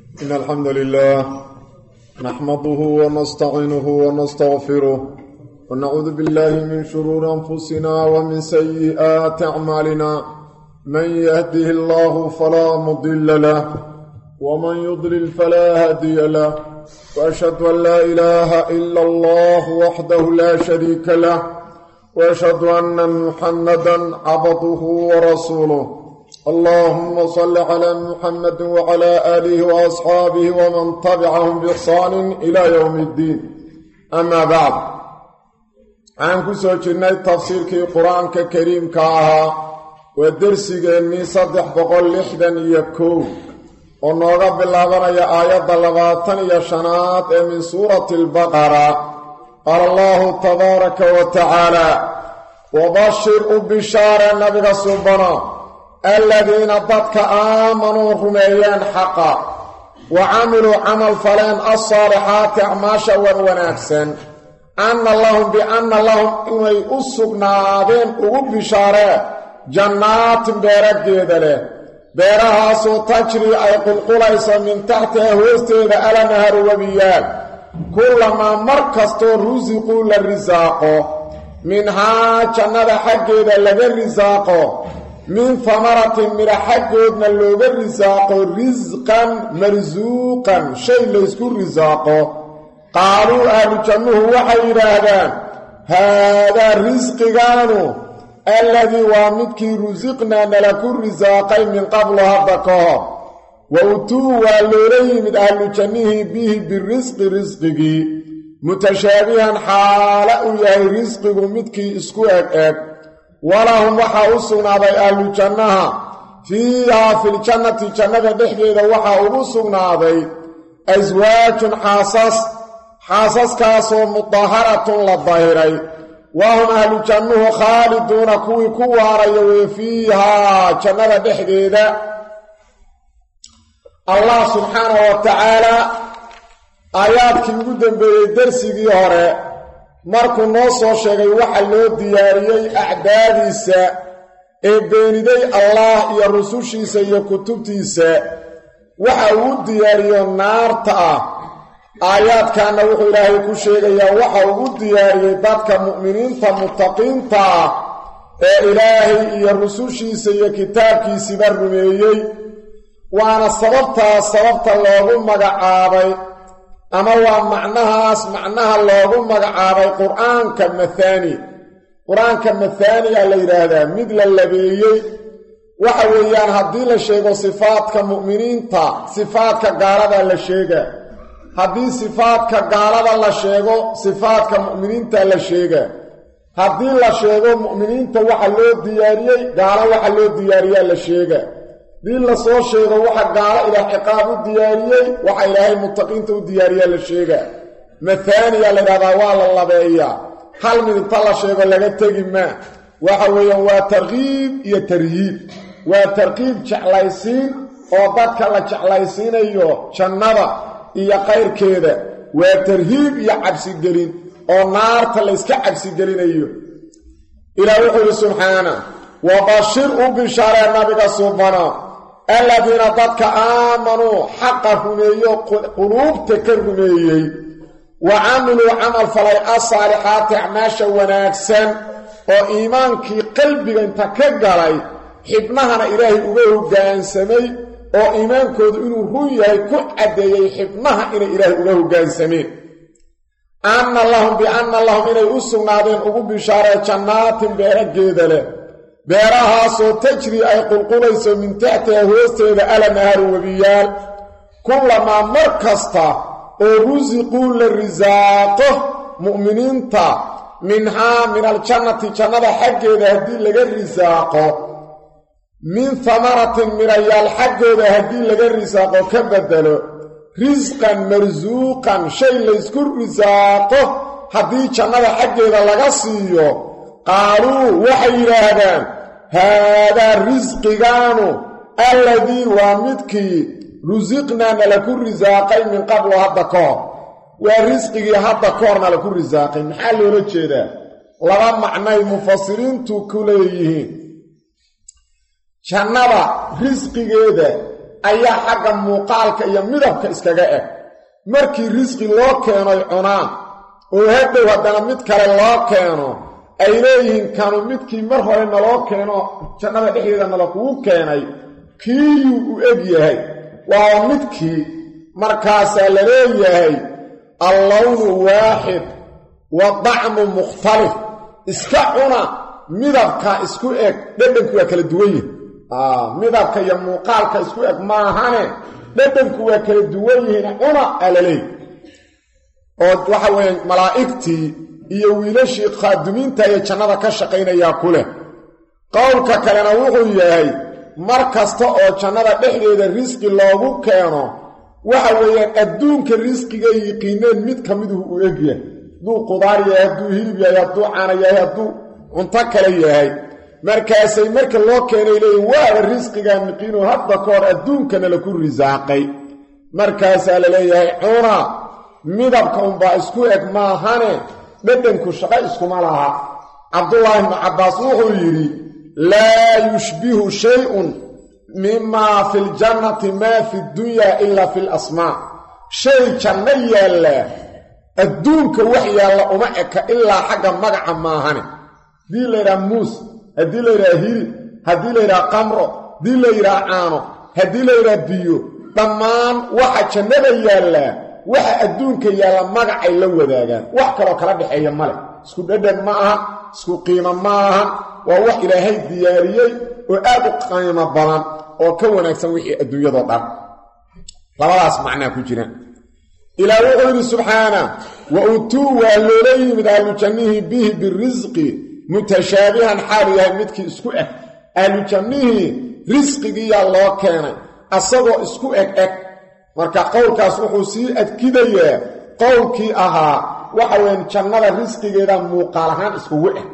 إن الحمد لله نحمده ونستعينه ونستغفره ونعوذ بالله من شرور أنفسنا ومن سيئات أعمالنا من يهده الله فلا مضل له ومن يضلل فلا هادي له وأشهد أن لا إله إلا الله وحده لا شريك له وأشهد أن محمدا عبده ورسوله اللهم صل على محمد وعلى آله وأصحابه ومن تبعهم بإحسان إلى يوم الدين أما بعد عن كسوجنا تفسير كي قرآن كريم كاها ودرسي من صدح بقول لحدا يكو ونغب الله يا آيات اللغاتن يا شنات من سورة البقرة قال الله تبارك وتعالى وبشر بشار النبي سبحانه الذين ضدك آمنوا رميان حقا وعملوا عمل فلان الصالحات أعماشا ونكسا بأن اللهم إنه أسقنا بين أغب بشارة جنات بيرك جيدة بيرها سو تجري أي قلقليس من تحتها وستيد ألا نهر وبيان كلما مركزتو رزقوا للرزاق منها جنات حقيدة للرزاق من ثمرة من حقودنا اللوغ الرزاق رزقا مرزوقا شيء ليسكو الرزاق قالوا أهل جنه وحيرادا هذا الرزق قالوا الذي وامدك رزقنا نلكو الرزاقين من قبل هبكا وأتوا واللوري من أهل جنه به بالرزق رزقه متشابها حالا يهي رزقه مدك اسكو أكاد ولهم وحاوسنا بي أهل الجنة فيها في الجنة جنة دحبيدا وحاوسنا بي أزواج حاسس كاسو مطهرة للظاهرين وهم أهل الجنة خالدون كوي كواري فيها جنة دحبيدا الله سبحانه وتعالى آيات كي قدن بدرسي هوري markuu noo soo sheegay waxa loo diyaariyay acdaadiisa ee beeniday Allah iyo rusushiisa iyo kutubtiisa waxa uu diyaariyo naarta aayaadkana wuxuu Ilaahay ku sheegayaa waxa uu diyaariyay dadka mu'miniinta muttaqiinta ee Ilaahay iyo rusushiisa iyo kitaabkiisa rumeeyay waana sababta loogu magacaabay أما معناها لوغو مغعابي قرآن كمثاني على هذا مثل اللبيي وحويان هدي لشيغو صفات كمؤمنين صفات كقاربة لشيغا هدي صفات كقاربة لشيغو صفات كمؤمنين لشيغا هدي لشيغو مؤمنين وحلو دياريي قارا وحلو دياريي لشيغا دين لا soo sheego waxa gaala ila ciqaab diyaariyay waxa ilaahay muttaqiinta u diyaariyay la sheega mathani la raada waa la labeeya hal mid inta la sheego laga tagi ma waxa weeyaan waa tarqiib iyo tarhiib waa tarqiib jeclaysiin oo dadka la jeclaysiinayo jannada iyo qayrkeeda waa tarhiib iyo cabsi gelin oo naarta la iska cabsi gelinayo ilaahay subhanahu wa bashir bishara nabiga subhanahu الذين ضدك آمنوا حقهم قلوب تكرمي وعملوا عمل فلاي الصالحات عماشا وناكسا وإيمانك قلبك انت كقلي حبناها إلهي أبيه قانسمي وإيمانك إنه هو يكون أدي حبناها إلهي أبيه قانسمي بأن اللهم إنه يؤسوا نادين أبو بشارة جنات بيرك جيدة بيرها سو تجري أي قلقليس من تحتها هوستيد ألا نهر وبيال كلما مركزتا ورزقوا للرزاق مؤمنين منها من الجنة جنة حق هدي لغا الرزاق من ثمرة من ريال حق هدي لغا الرزاق كبدلو رزقا مرزوقا شيء ليسكر رزاق هدي جنة حق لغا سيو قالوا وحيرادان هذا الرزق كانوا الذي وامدكي رزقنا لكل رزاقين من قبل هدكور ورزقي هدكور لكل رزاقين حال ولجيدا لغا معنى مفسرين تكليه جنبا رزقي ayaa xagga muuqaalka iyo midabka iskaga eg markii risqi loo keenoy cunaan oo hadhow haddana mid kale loo keeno ay leeyihiin kanu midkii mar hore naloo keeno jannada dhexdeeda nala kugu keenay kiiyuu u eg yahay waa midkii markaasaa la leeyahay allawnu waaxid wa dacmu mukhtalif iska cuna midabka isku eg dhadhanku waa kala duwan yihin midabka iyo muuqaalka isku eg maahane dhadhanku waa kala duwan yihiin cuna alaleey oo waxa weeye malaa'igtii iyo wiilashii khaadumiinta ee jannada ka shaqaynayaa ku leh qowlka kalena wuxuu yahay mar kasta oo jannada dhexdeeda risqi loogu keeno waxa weeyaan adduunka risqiga yiqiineen mid ka miduhu u egyahay hadduu qudaar yahay hadduu hilib yahay hadduu caana yahay hadduu cunto kale yahay markaasay marka loo keenay leeyihin waaba risqigaa niqiinoo hadda ka hor adduunkana laku risaaqay markaasaa la leeyahay cuna midabka unbaa isku eg maahane dhadhanku shaqo iskuma laha cabdullaahi ibnu cabbaas wuxuu yidhi laa yushbihu shay-un mimaa fi ljannati maa fi ddunyaa ilaa fi lasmaa shay janno yaallaa adduunka wax yaalla uma eka ilaa xagga magaca maahane haddii layidhaha muus haddii layidhaha hilib haddii layidhaha qamro haddii layidhaha caano haddii layidhaha biyo dhammaan waxa jannada yaallaa waxa adduunka yaalla magacay la wadaagaan wax kaloo kala dhexeeya male isku dhadhan ma ahan isku qiimo ma ahan waa wax ilaahay diyaariyey oo aad u qiimo badan oo ka wanaagsan wixii adduunyadoo dhan labadaas macnaa ku jiraan ilaah wuxuu yidhi subxaana wa utuu waa loola yimid ahlujannihii bihi birisqi mutashaabihan xaalu yahay midkii isku eg ahlujannihii risqigiiyaa loo keenay asagoo isku eg marka qowlkaas wuxuu sii adkidayaa qowlkii ahaa waxa weyn jannada risqigeeda muuqaal ahaan iskugu eg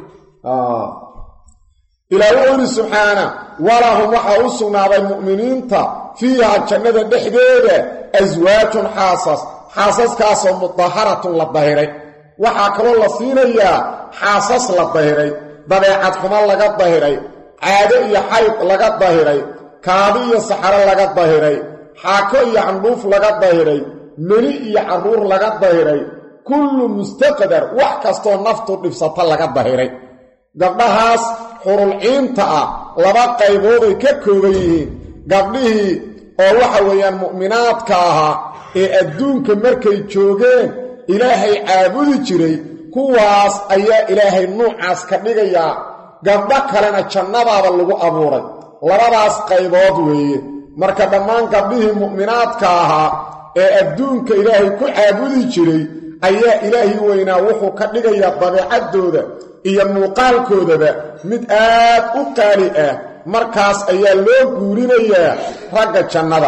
ilaah wuxuu yidhi subxaana walahum waxaa u sugnaaday mu'miniinta fiihaa jannada dhexdeeda aswaajun xaasaskaasoo mudaharatun la dahiray waxaa kaloo la siinayaa xaasas la dahiray dabeecad xumo laga dahiray caado iyo xayd laga dahiray kaadi iyo saxaro laga dahiray xaako iyo candhuuf laga dahiray meni iyo carruur laga dahiray kullu mustaqdar wax kastoo naftu dhibsata laga dahiray gabdhahaas xurulciinta ah laba qaybooday ka kooban yihiin gabdhihii oo waxa weeyaan mu'minaadka ahaa ee adduunka markay joogeen ilaahay caabudi jiray kuwaas ayaa ilaahay nuucaas ka dhigayaa gabdho kalena jannadaaba lagu abuuray labadaas qaybood weeye marka dhammaan gabdhihii mu'minaadka ahaa ee adduunka ilaahay ku caabudi jiray ayaa ilaahay weynaa wuxuu ka dhigayaa dabeecaddooda iyo muuqaalkoodaba mid aad u qaali ah markaas ayaa loo guurinayaa ragga jannada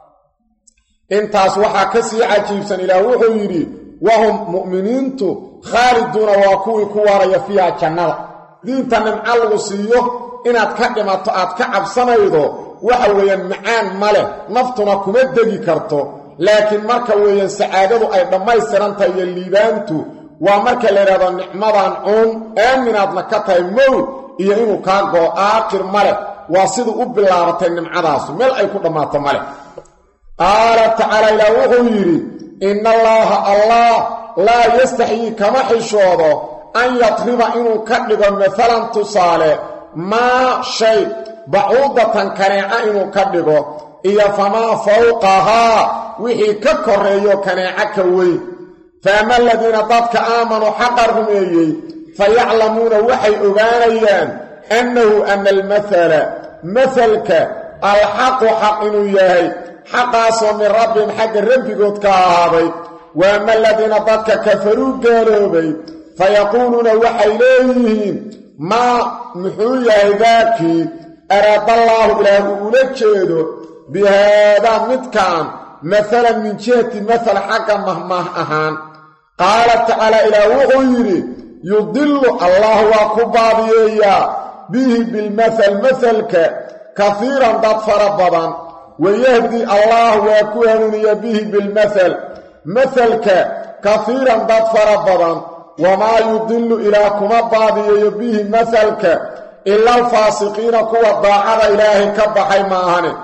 intaas waxaa ka sii cajiibsan ilaah wuxuu yidhi wahum mu'miniintu khaaliduuna waa kuwii ku waaraya fiiha jannada diinta nimco lagu siiyo inaad ka dhimato aad ka cabsanaydo waxa weeyaan macaan ma leh naftuna kuma degi karto laakiin marka weeyaan sacaadadu ay dhammaystiran tahay iyo liibaantu waa marka la yidhahdo nicmadan cuun aaminaadna ka tahay mowd iyo inuu kaa goo aakhir ma leh waa siduu u bilaabatay nimcadaasu meel ay ku dhammaato ma leh qaala tacaala ilaah wuxuu yidhi inna allaaha allah laa yastaxyii kama xishoodo an yadriba inuu ka dhigo maalan tusaale maa shay bacuudatan kaneeca inuu ka dhigo iyo famaa fawqahaa wixii ka korreeyo kaneeca ka weyn faama aladiina dadka aamanuu xaqa rumeeyey fayaclamuuna waxay ogaanayaan annahu ana almathala mahalka alxaqu xaq inuu yahay xaqaasoo min rabbihim xagga rabbigood ka ahaaday waama aladiina dadka kafaruu gaaloobay fayaquuluuna waxay leeyihiin maa muxuu yahay daakii araadallaahu ilaah uu ula jeedo bihaadaa midkaan maalan min jihati mahal xagga mahmah ahaan qaala tacaala ilaah wuxuu yidhi yudilu allah waa ku baadiyeeyaa bihi bilmahal mahalka kafiiran dad fara badan wayahdi allah waa ku hanuuniya bihi bilmahal mahalka kafiiran dad fara badan wamaa yudilu ilaah kuma baadiyeeyo bihi mahalka ila alfaasiqiina kuwa daacada ilaahay ka baxay maahane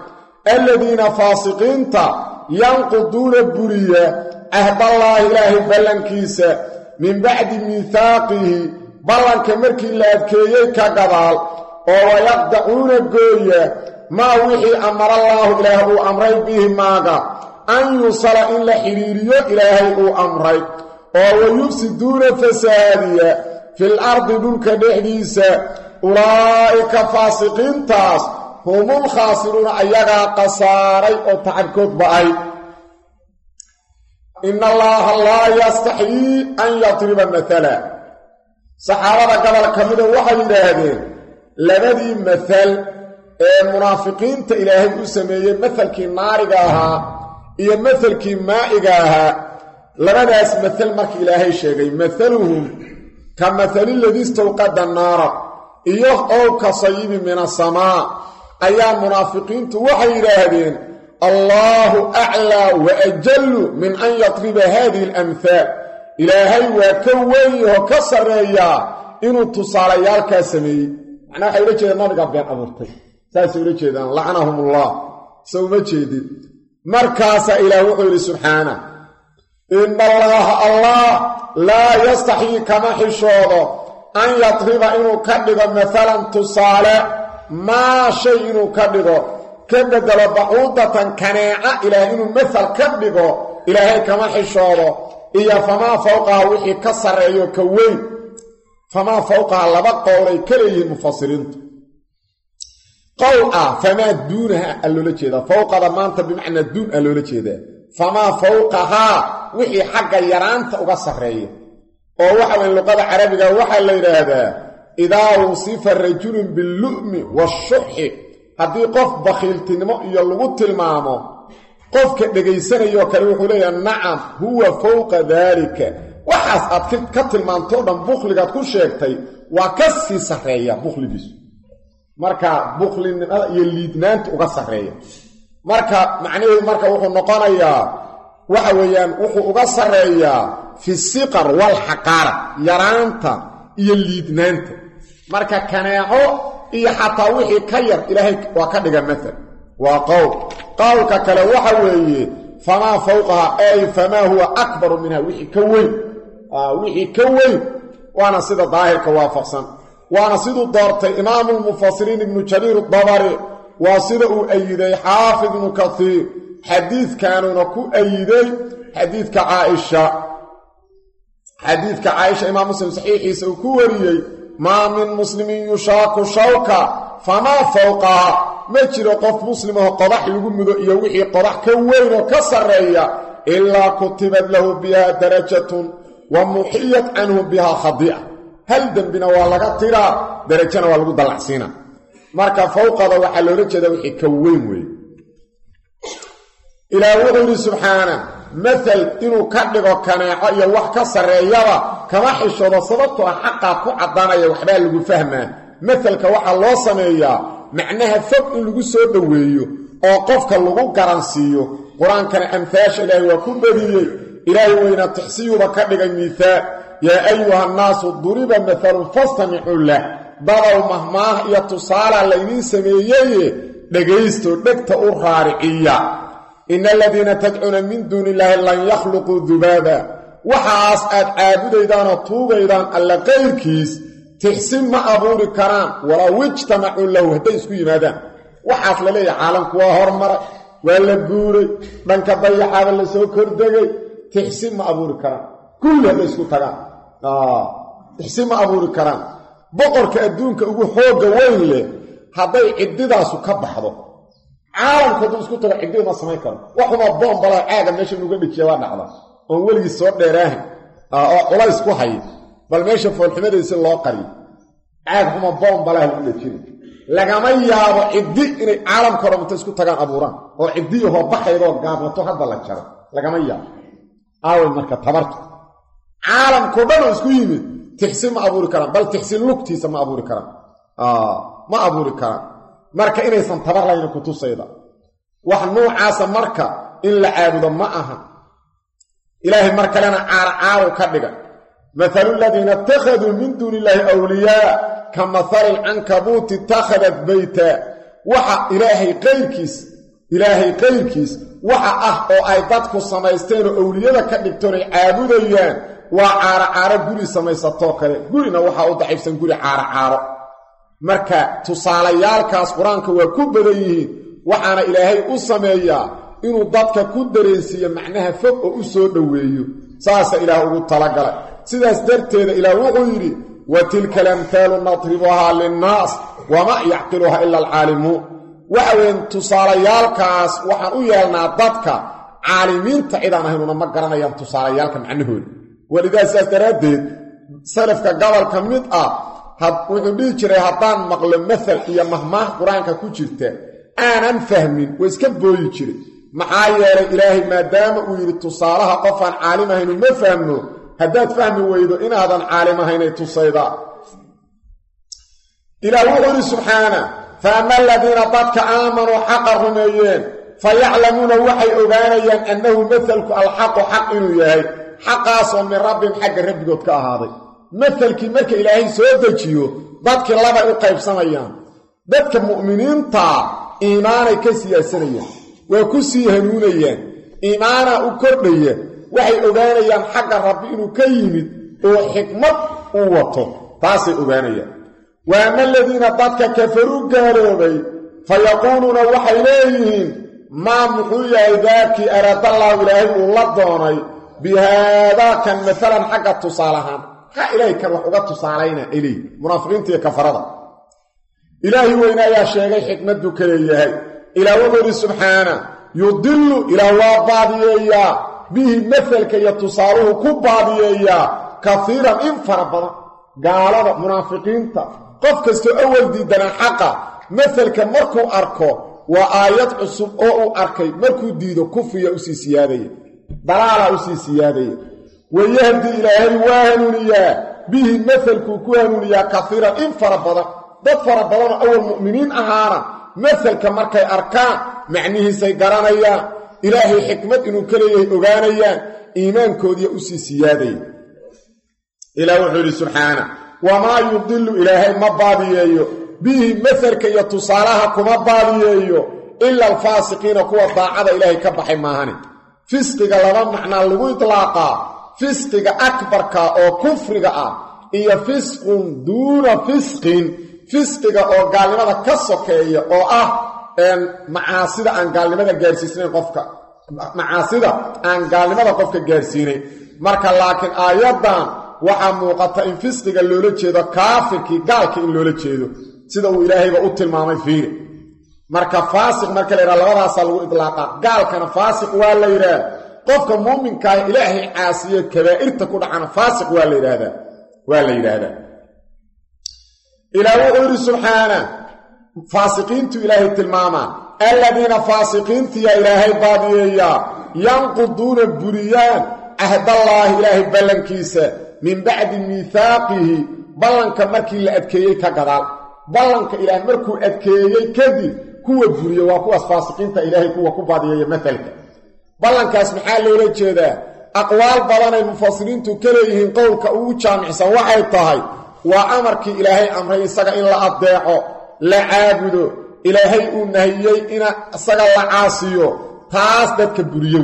aladiina faasiqiinta yanquduuna buriya cahdallaahi ilaahay ballankiisa min bacdi miihaaqihi ballanka markii la adkeeyey ka gadaal oo wayaqdacuuna gooya maa wixii amarallaahu ilaah uu amray bihi maaga an yusala in la xidhiiriyo ilaahay uu amray oo wayufsiduuna fasaadiya fil ardi dhulka dhexdiisa ulaa'ika faasiqiintaas humul khaasiruuna ayagaa khasaaray oo tacabkood ba'ay ina allaaha laa yastaxyii an yadriba mathala saxaabada gobol ka mida waxay yidhaahdeen labadii mathal ee munaafiqiinta ilaahay u sameeyey mathalkii naariga ahaa iyo mathalkii maa'iga ahaa labadaas mathal markii ilaahay sheegay mathaluhum ka mathali ladii istawqada naara iyo ow ka sayibi min asamaa ayaa munaafiqiintu waxay yidhaahdeen allaahu aclaa wa ajallu min an yadriba haadihi alamhaal ilaahay waa ka weynyaho ka sarreeyaa inuu tusaalayaalkaa sameeyey macnaa waxay ula jeedaan nabigaa been abuurtay saasay ula jeedaan lacnahumullah se uma jeedin markaasaa ilaah wuxuu yidhi subxaana ina allaaha allah laa yastaxyii kama xishoodo an yadriba inuu ka dhigo maalan tusaale maa shay inuu ka dhigo ka bedelo bacuudatan kaneeca ilaah inuu mathal ka dhigo ilaahay kama xishoodo iyo famaa fawqaha wixii ka sarreeyo ka weyn famaa fawqaha laba qowlay ka leeyihiin mufasiriintu qowl ah famaa duunaha a loola jeedaa fawqada maanta bimacnaa duun a loola jeedaa famaa fawqahaa wixii xagga yaraanta uga sarreeya oo waxa weye luqada carabiga waxaa la yidhaahdaa idaa wusifa rajulun billu'mi waashuxi haddii qof bakhiiltinimo iyo lagu tilmaamo qofka dhegaysanayoo kale wuxuu leeyaha nacam huwa fawqa daalika waxaas aad ka tilmaantoo dhan bukhligaad ku sheegtay waa ka sii sarreeya bukhligiisu marka bukhlinimada iyo liidnaanta uga sarreeya marka macnaheedu marka wuxuu noqonayaa waxa weeyaan wuxuu uga sarreeyaa fi siqar walxaqaara yaraanta iyo liidnaanta marka kaneeco iyo xataa wixii ka yar ilaahay waa ka dhiga mathal waa qowlka kale waxa weeye famaa fawqaha ay famaa huwa akbaru minha wixii ka weyn waana sida daahirka waafaqsan waana siduu doortay imaamulmufasiriin ibnu jariir dabari waa sida uu ayiday xaafid ibnu kaiir xadiidkaanuna ku ayiday xadiidka caaisha imaam muslim saxiixiisa uu ku wariyey maa min muslimin yushaaku shawka famaa fawqaha ma jiro qof muslimaho qodax lagu mudo iyo wixii qodax ka weyn oo ka sarreeya ilaa kutibad lahu biha darajatun wa muxiyat canhu biha khadi'a hal dembina waa laga tiraa darajana waa lagu dallacsiina marka fawqada waxaa loola jeedaa wixii ka weyn weeye ilaah wuxuu yidhi subxaana mathal inuu ka dhigo kaneeco iyo wax ka sarreeyaba kama xishoodo sababtoo ah xaqaa ku caddaanaya waxbaa lagu fahmaa mathalka waxaa loo sameeyaa macnaha fog in lagu soo dhoweeyo oo qofka lagu garansiiyo qur-aankana amhaasha ilaahay waa ku badiyey ilaahay weyna tixsiyuuba ka dhigay miihaal yaa ayuha annaasu duriba mathalun fastamicuu lah dadow mahmaah iyo tusaalaa laydiin sameeyeye dhegaysto dhegta u raariciya ina aladiina tadcuuna min duuni illaahi lan yakhluquu dubaaba waxaas aad caabudaydaanoo tuugaydaan alla qayrkiis tixsi ma abuuri karaan walow ijtamacuu lahu hadday isku yimaadaan waxaas la leeyahay caalamku waa hormaray waa la guuray dhanka dayaxaaba la soo kordegay tixsi ma abuuri karaan kulli hadday isku tagaan tixsi ma abuuri karaan boqorka adduunka ugu xoogga weyn leh hadday ciddidaasu ka baxdo caalamku hadduu isku tago ciddii ma samayn karo waxuma boombalaa caaga meesha inuga dhijiya waa dhacda oon weligiis soo dheeraahin oo culays ku hay bal meesha foolxumadaysi loo qariyo caag xuma boombalaa lagu dhejina lagama yaabo ciddi inay caalamka horamata isku tagaan abuuraan oo ciddiyahoo baxaydoo gaabnato hadda la jaro lagama yaabo aaway marka tabartu caalamkao dhan oo isku yimid tixsi ma abuuri karaan bal tixsi lugtiisa ma abuuri karaan ma abuuri karaan marka inaysan tabar layna ku tusayda wax nuucaasa marka in la caabudo ma aha ilaahay mar kalena caarcaaru ka dhiga mathalu aladiina ittakhaduu min duuni illaahi awliyaa ka mathali alcankabuuti itakhadat beyta waxa ilaahay qayrkiis ilaahay qayrkiis waxa ah oo ay dadku samaysteen oo awliyada ka dhigteen ay caabudayaan waa caara guri samaysatoo kale gurina waxa u daciifsan guri caara marka tusaalayaalkaas quraanka waa ku badan yihiin waxaana ilaahay u sameeyaa inuu dadka ku dareensiyo macnaha fog oo u soo dhaweeyo saasa ilaah ugu talagalay sidaas darteeda ilaah wuxuu yiri wa tilka lamthaalu nadribuha linnaas wama ya'qiluha illa al'alimun waxaan tusaalayaalkaas waxaan u yeelnaa dadka caalimiinta cidaan ahaynuna ma garanayaan tusaalayaalka macnahooda walidaas daradeed salafka gobolka mid ah wuxuu dhihi jiray haddaan maqlo mathal iyo mahmaah quraanka ku jirta aanan fahmin way iska booyi jiray maxaa yeelay ilaahay maadaama uu yiri tusaalaha qofaan caalim ahayn ma fahmo haddaad fahmi weydo inaadan caalim ahayn tusayda ilaahu subhanahu فأما الذين ضدك آمنوا حق الرميين فيعلمون وحي أغانيا أنه مثلك الحق حق إلهي حق أصلا من ربهم حق ربك هذا مثلك ملك إلهي سودجيو ضدك الله يقيب سميان ضدك مؤمنين طاع إيماني كسياسيا وكسي هنونيا إيمانا أكرنيا وحي أغانيا حق الرب إنه كيمد وحكمة قوته تاسي أغانيا وأما الذين ضدك كفروا قالوا فيقولون وحيليهم ما محويا ذاك أراد الله إلهي والله دوني بهذا كان مثلا حق التصالحان إلهي كان وحقات تصالحين إليه منافقين تيكفرضا إلهي وإن يا شيخي حكمتك إلهي إلى وضر سبحانه يضل إلى الله بعضيا به مثل كي يتصاله كبعضيا كثيرا إن فربنا قال منافقين qof kasto awal diidana xaqa مثلka markuu arko waa aayad cusub oo uu arkay markuu diido kufriya u sii siyaadaya dalaala u sii siyaadaya wayahdi ilaahi wahanuniya bihi مثلku ku hanuniya kathira in farabada dad farabada awal mu'miniin ahaana مثلka markay arkaan macnihiisay garanayaan ilaahi xikmad inuu kaleeyay ogaanayaan iimaankoodiya u sii siyaadaya ilaahi subhanahu وما يضل إلهي ما باديهيو به مثلك يتصالها كما باديهيو إلا الفاسقين كوا طاعة إلهي كبحي ماهاني فسقك لما معنى اللغو إطلاقا فسقك أكبرك أو كفرك إيا فسق دون فسقك أو قال لماذا كسوكي أو معاصدة أن قال لماذا قارسيسين قفك معاصدة أن قال لماذا قفك قارسيني مركا لكن آيادان waxaa muuqata in fisqiga loola jeedo kaafirkii gaalka in loola jeedo sida uu ilaahayba u tilmaamay fiiri marka faasiq marka la yiraahdo labadaas lagu idlaaqa gaalkana faasiq waa la yiraahdaa qofka muuminka ah ilaahay caasiye kabaa'irta ku dhacana faasiq waa la yiraahdaa ilaahu subhanahu faasiqiintu ilaahay tilmaama alladina faasiqiintu ya ilaahay baadiyeeya yanquduna buriyaan ahd allah ilaahay balankiisa من بعد ميثاقه بلنك مركي اللي أدكيي كقدال بلنك إله مركو أدكيي كذي كوة بريا وكوة فاسقين تا إلهي كوة كبادية مثلك بلنك اسمحال ليلة جدا أقوال بلان المفاصلين تكريهن قولك أوچان عسا وحي الطهي وأمرك إلهي أمري ساقا إلا أضيعه لا عابده إلهي أنهيي إنا ساقا لا عاصيو تاس دادك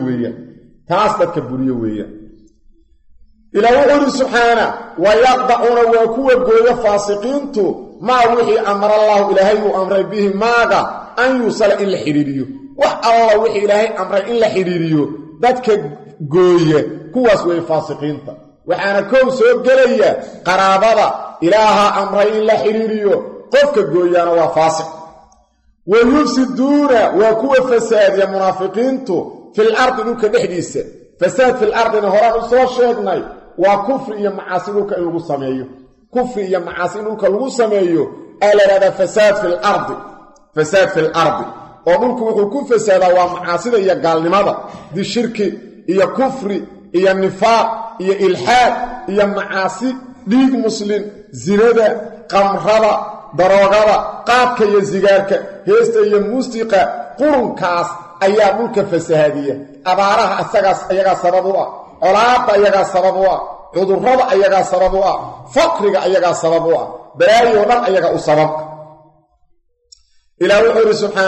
بريا ويا إلى وحده سبحانه ويقضعون وكوة قوية فاسقينتو ما وحي أمر الله إلهي وأمر به ماذا أن يوصل إلا حريريو الله وحي إلهي أمر إلا حريريو ذاتك قوية كواس وحي فاسقينتا وحانا كو سوء قليا قرابة إلها أمر إلا حريريو قفك قوية وفاسق ويفسدون وكوة فساد يا منافقينتو في الأرض نوك نحديثة فساد في الأرض نهران صور شيخناي وكفر يا معاصيك لو سميو كفر يا معاصيك لو سميو الا هذا فساد في الارض ومنكم يكون فساد ومعاصي يا غالنمدا دي شرك يا كفر يا نفاق يا الحاد يا معاصي ديق مسلم زينده قمرده دروغده قادك يا زيغارك هيسته يا موسيقى قرنكاس ayaa dhulka fasaadiya abaaraha asagaas ayaga sabab u ah colaada ayaga sabab u ah cudurrada ayaga sabab u ah faqriga ayaga sabab u ah balaayo dhan ayaga u sabab ilaahu subhanahu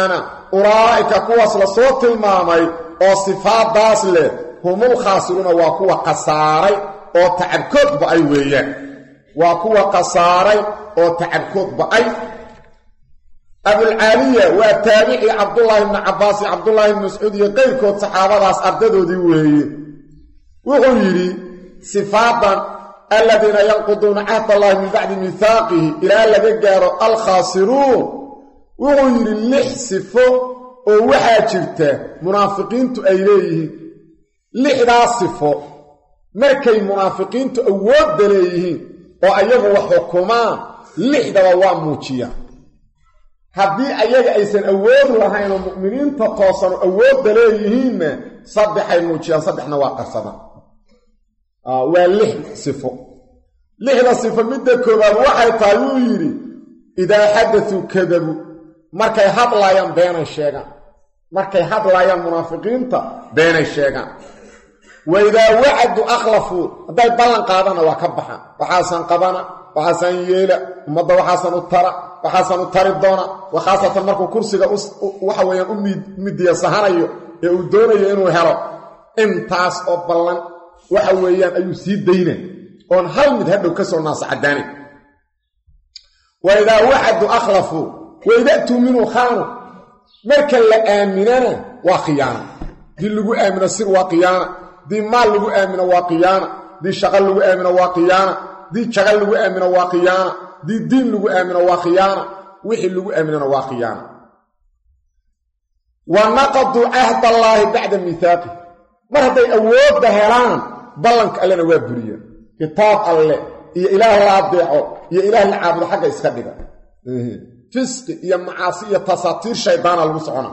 ulaa'ika kuwaas la soo tilmaamay oo sifaadaas leh humul khaasiruuna waa kuwa khasaaray oo tacabkood ba'ay weeyaan waa kuwa khasaaray oo tacabkood ba'ay abulcaaliya waa taabici cabdullaahi ibni cabbaas iyo cabdullaahi ibni mascuud iyo qayrkood saxaabadaas ardadoodii weeye wuxuu yidhi sifaadan aladiina yanquduuna cahda allahi min bacdi miihaaqihi ilaa laga gaaro alkhaasiruun wuxuu yidhi 6 sifo oo waxaa jirta munaafiqiintu ay leeyihiin 6daas sifo markay munaafiqiintu awoodda leeyihiin oo ayagu wax xukumaan 6daba waa muujiyaan haddii ayaga aysan awood lahayn oo mu'miniinta toosan awoodda leeyihiinna 3 ay muujiyaan 3na waa qarsadaan waa 6 sifo 6da sifo midda koobaad waxay tahay uu yidhi idaa xadathuu kadabu markay hadlaayaan beenay sheegaan markay hadlaayaan munaafiqiinta beenay sheegaan wa idaa wacadu akhlafuu hadday ballan qaadana waa ka baxaan waxaasan qabana waxaasan yeela ummadda waxaasan u tari doona wa khaasatan markuu kursiga waxa weeyaan u midiya sahanayo ee uu doonayo inuu helo intaas oo ballan waxa weeyaan ayuu sii dayna oon hal mid hadhow ka soo naasa caddaanay wa idaa wacadu akhlafuu wa idaa tuuminuu khaanu marka la aaminana waa khiyaana dii lagu aamino sir waa khiyaana dii maal lagu aamino waa khiyaana dii shaqo lagu aamino waa khiyaana dii jagal lagu aamino waa khiyaana dii diin lagu aamino waa khiyaana wixii lagu aaminona waa khiyaana wa naqaduu cahda allaahi bacda miihaaqih mar hadday awoodda helaan ballanka allena waa buriyaan kitaab alle iyo ilaah la adeeco iyo ilaah la caabudo xagga iska dhiga fisqi iyo macaasi iyo tasaatiir shaydaana lagu socona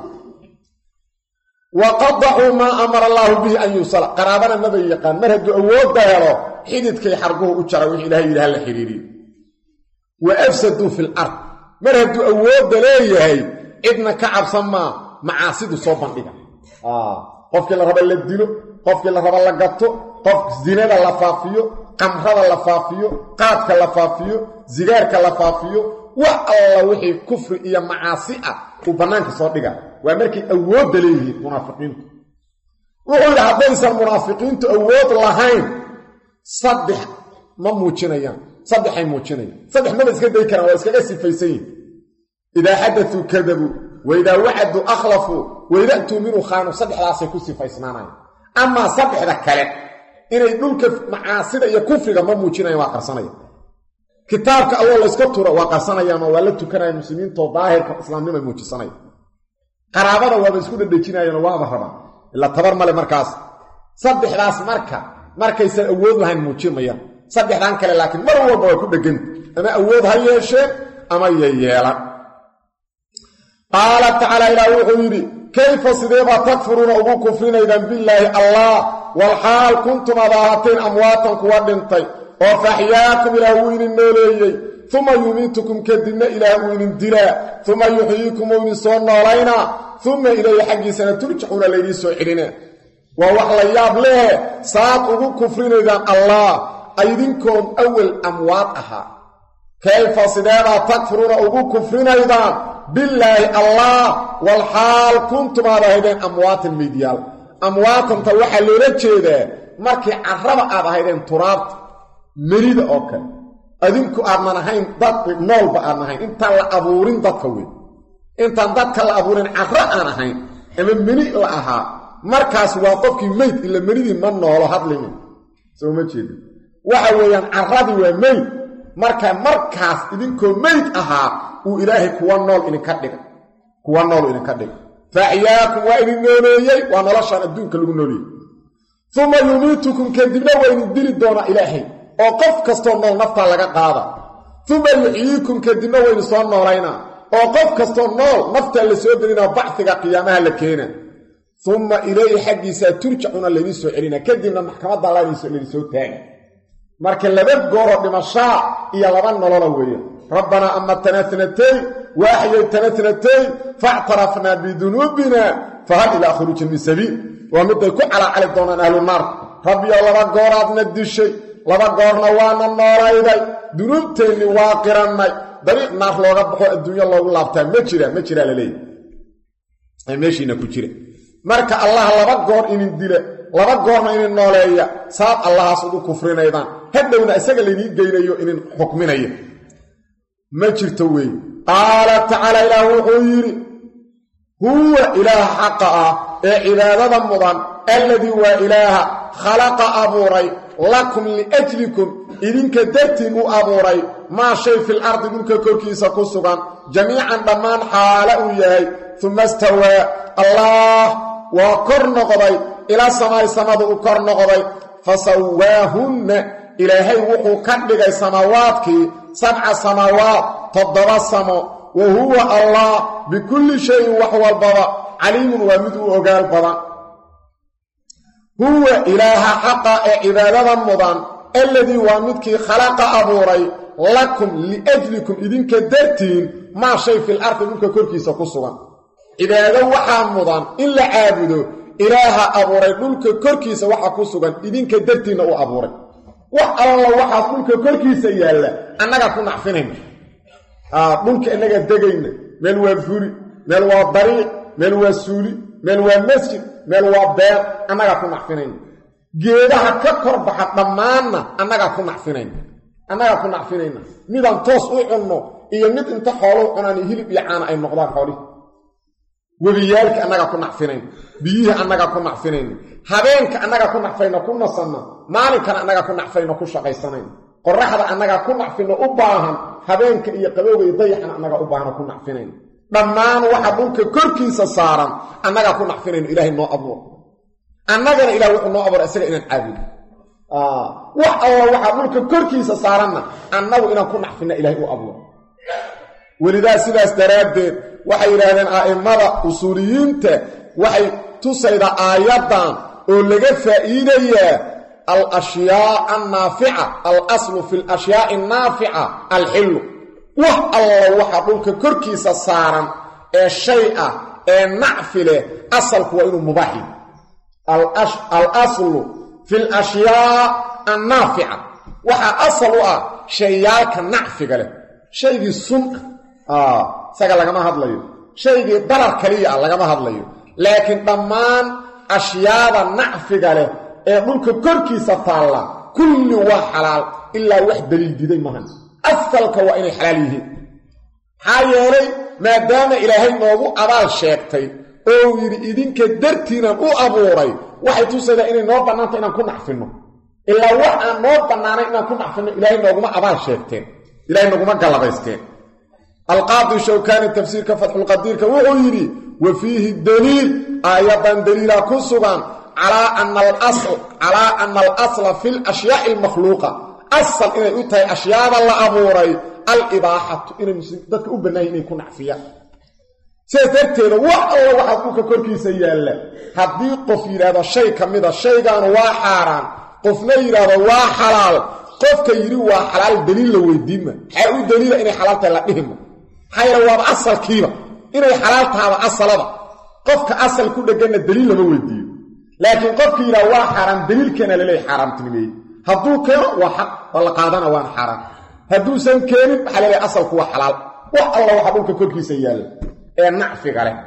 wa qadacuu maa amara allaahu bihi an yuusala qaraabana maba yaqaan mar hadduu awoodda helo xididkay xarguhu u jara wix ilahay yidhi hala xidhiiriyo wa afsaduu fil ard mar hadduu awoodda leeyahay cidna ka cabsan maa macaasidu soo bandhiga qofkii la raba la dilo qofkii la raba la gato qof zinada la faafiyo qamrada la faafiyo qaadka la faafiyo sigaarka la faafiyo wax alla wixii kufri iyo macaasi ah uu bannaanka soo dhiga waa markay awoodda leeyihiin munaafiqiintu wuxuu yidhi haddaysan munaafiqiintu awood lahayn 3 ma muujinayaan 3 ay muujinayaan 3 maba iska day karaan waa iskaga sifaysan yihin idaa xadathuu kadabuu wa idaa wacaduu akhlafuu wa idaa tuuminuu khaanuu 3daasay ku sifaysnaanayaan amaa 3da kale inay dhulka macaasida iyo kufriga ma muujinayaan waa qarsanaya kitaabka allah layska tura waa qarsanayaan oo waa la tukanayaan muslimiintoo daahirka islaamnimay muujisanaya qaraabada waaba isku dhadhejinayaan waaba rabaan ilaa tabar male markaas 3daas markaysan awood lahayn muujimayaan 3dan kale laakiin mar walba waa ku dhegan ama awood ha yeesheen ama yeelan qaala tacaala ilaa wuxuu yidhi kayfa sideebaa takfuruuna ugu kufrinaydaan billaahi allah walxaal kuntum ad ahaateen amwaatan kuwa dhintay oo faxyaakum ilaah uu idin nooleeyey uma yumiitukum kadibna ilaah uu idin dilaa uma yuxyiikum uu idin soo noolaynaa uma ilayhi xaggiisana turjacuuna laydii soo celinaa waa wax la yaab leh saad ugu kufrinaydaan allah aydinkoon awal amwaad ahaa kayfa sideebaa takfuruuna ugu kufrinaydaan billaahi allah walxaal kuntum aad ahaydeen amwaatan meydyaal amwaatanta waxaa loola jeedaa markii carraba aad ahaydeen turaabta merida oo kale adinku aadnan ahayn dad noolba aadna ahayn intaan la abuurin dadka weyn intaan dadka la abuurin carro aan ahayn ama meni la ahaa markaas waa qofkii meyd ila menidii ma noolo hadlimin soo ma jeeda waxa weeyaan carradii waa meyd markaas idinkoo meyd ahaa uu ilaahay kuwa nool idinka dhiga faxyaakum waa idin nooleeyey waa noloshaan adduunka lagu nooleeyey uma yumiitukum kadibna waa idin dili doonaa ilaahay oo qof kastoo nool naftaa laga qaada uma yuxyiikum kadibna waa idin soo noolaynaa oo qof kastoo nool naftaa la soo gelinaa bacfiga qiyaamaha la keena uma ilayhi xaggiisaa turjacuna laydin soo celina kadibna maxkamadda laydin soo taaga marka 2 gooroo dhimashaa iyo 2 nolola weeye rabbanaa amatana 2 waaxyaytana 2 faactarafnaa bidunuubina fahal ilaa khuruujin min sabiil waa miday ku calaacali doonaan ahlu naar rabbiyo 2 gooraadna dishay 2 goorna waana noolayday dunuubteenni waa qirannay dariiq naar looga baxo adduunyo loogu laabtaa ma jira la leeyahy meeshiina ku jira marka allah laba goor inin dila laba goorna inin nooleeya saad allahaas ugu kufrinaydaan hadhowna isaga laydin geynayo inin xukminayo ma jirto weey qaala tacaala ilaah wuxuu yidhi huwa ilaah xaqa ah ee cibaadada mudan alladii waa ilaaha khalaqa abuuray lakum liajlikum idinka dartiin u abuuray maa shay fil ardi dhulka korkiisa ku sugan jamiican dhammaan xaala uu yahay uma istawaa allah waa kor noqday ilaa samaa'i samada u kor noqday fasawaahunna ilaahay wuxuu ka dhigay samaawaadkii 7 samaawaat 7 samo wa huwa allah bikulli shayin wax walbaba caliimun waa mid u ogaal badan huwa ilaaha xaqa ee cibaadada mudan alladii waa midkii khalaqa abuuray lakum liajlikum idinka dartiin maa shay fil ardi dhulka korkiisa ku sugan cibaado waxaa mudan in la caabudo ilaaha abuuray dhulka korkiisa waxa ku sugan idinka dartiina u abuuray wax alla waxa dhulka korkiisa yaala annaga ku nacfinayna dhulka inaga degayna meel waa guri meel waa dariiq meel waa suuli meel waa masjid meel waa beer annaga ku nacfinayna geedaha ka kor baxa dhammaanna annaga ku nacfinayna midaan toos u cunno iyo mid inta xoolo cunaan hilib iyo caana ay noqdaan xoolihi webiyaalka annaga ku nacfinayna biyihii annaga ku nacfinayna habeenka annaga ku nacfayno ku nasanno maalinkana annaga ku nacfayno ku shaqaysanayno qorraxda annaga ku nacfino u baahan habeenka iyo qabowga iyo dayaxna annaga u baahan ku nacfinayno dhammaan waxa dhulka korkiisa saaran annaga ku nacfinayno ilaahay noo abuur annagana ilaah wuxuu noo abuuray isaga inaan caabudo wax alla waxa dhulka korkiisa saaranna annagu inaan ku nacfina ilaahay u abuur welidaa sidaas daraaddeed waxay yidhaahdeen a'immada usuuliyiinta waxay tusaydaa aayaddan oo laga faa'iidayaa al-ashyaa annaafica al-aslu fi al-ashyaa'i annaafica al-xillu wax alla waxa dhulka korkiisa saaran ee shay ah ee nacfi leh asalku waa inuu mubaax yahay al-aslu fi al-ashyaa annaafica waxaa asal u ah shayaalka nacfiga leh shaygii sun isaga lagama hadlayo shaygii darar kaliya ah lagama hadlayo laakiin dhammaan ashyaada nacfiga leh ee dhulka korkiisa taalla kulli waa xalaal ilaa wax daliil diiday maahan asalka waa inay xalaal yihiin maxaa yeelay maadaama ilaahay noogu abaal sheegtay oo yidhi idinka dartiinan u abuuray waxay tusaydaa inay noo bannaanta inaan ku nacfinno ilaa wax aan noo bannaanay inaan ku nacfinno ilaahay nooguma abaal sheegteen ilaahay noguma gallabaysteen alqaadi shawkaani tafsiirka fatxulqadiirka wuxuu yidhi wa fiihi daliil aayaddan daliila ku sugan calaa ana alasla fi lashyaai almakhluuqa asal inay u tahay ashyaada la abuuray alibaaxatu inay dadka u bannaayin inay ku nacfiyaan sidaas darteeda wax alla waxaa dhulka korkiisa yaalla haddii qof yidhaahdo shay ka mida shaygaanu waa xaaraan qofna yidhaahdo waa xalaal qofka yidhi waa xalaal daliil la weydiinma maxaa u daliila inay xalaal tahay la dhihima maxaa yeele waaba asalkiiba inay xalaal tahaba asalaba qofka asal ku dhegganna daliil lama weydiiyo laakiin qofka yidhaha waa xaaraan daliilkeena laleeyahy xaaraamtinimeeye hadduu keeno waa xaq waa la qaadana waana xaaraan hadduusan keenin waxaa laleeyahay asalku waa xalaal wax alla waxa dhulka korkiisa yaalla ee nacfiga leh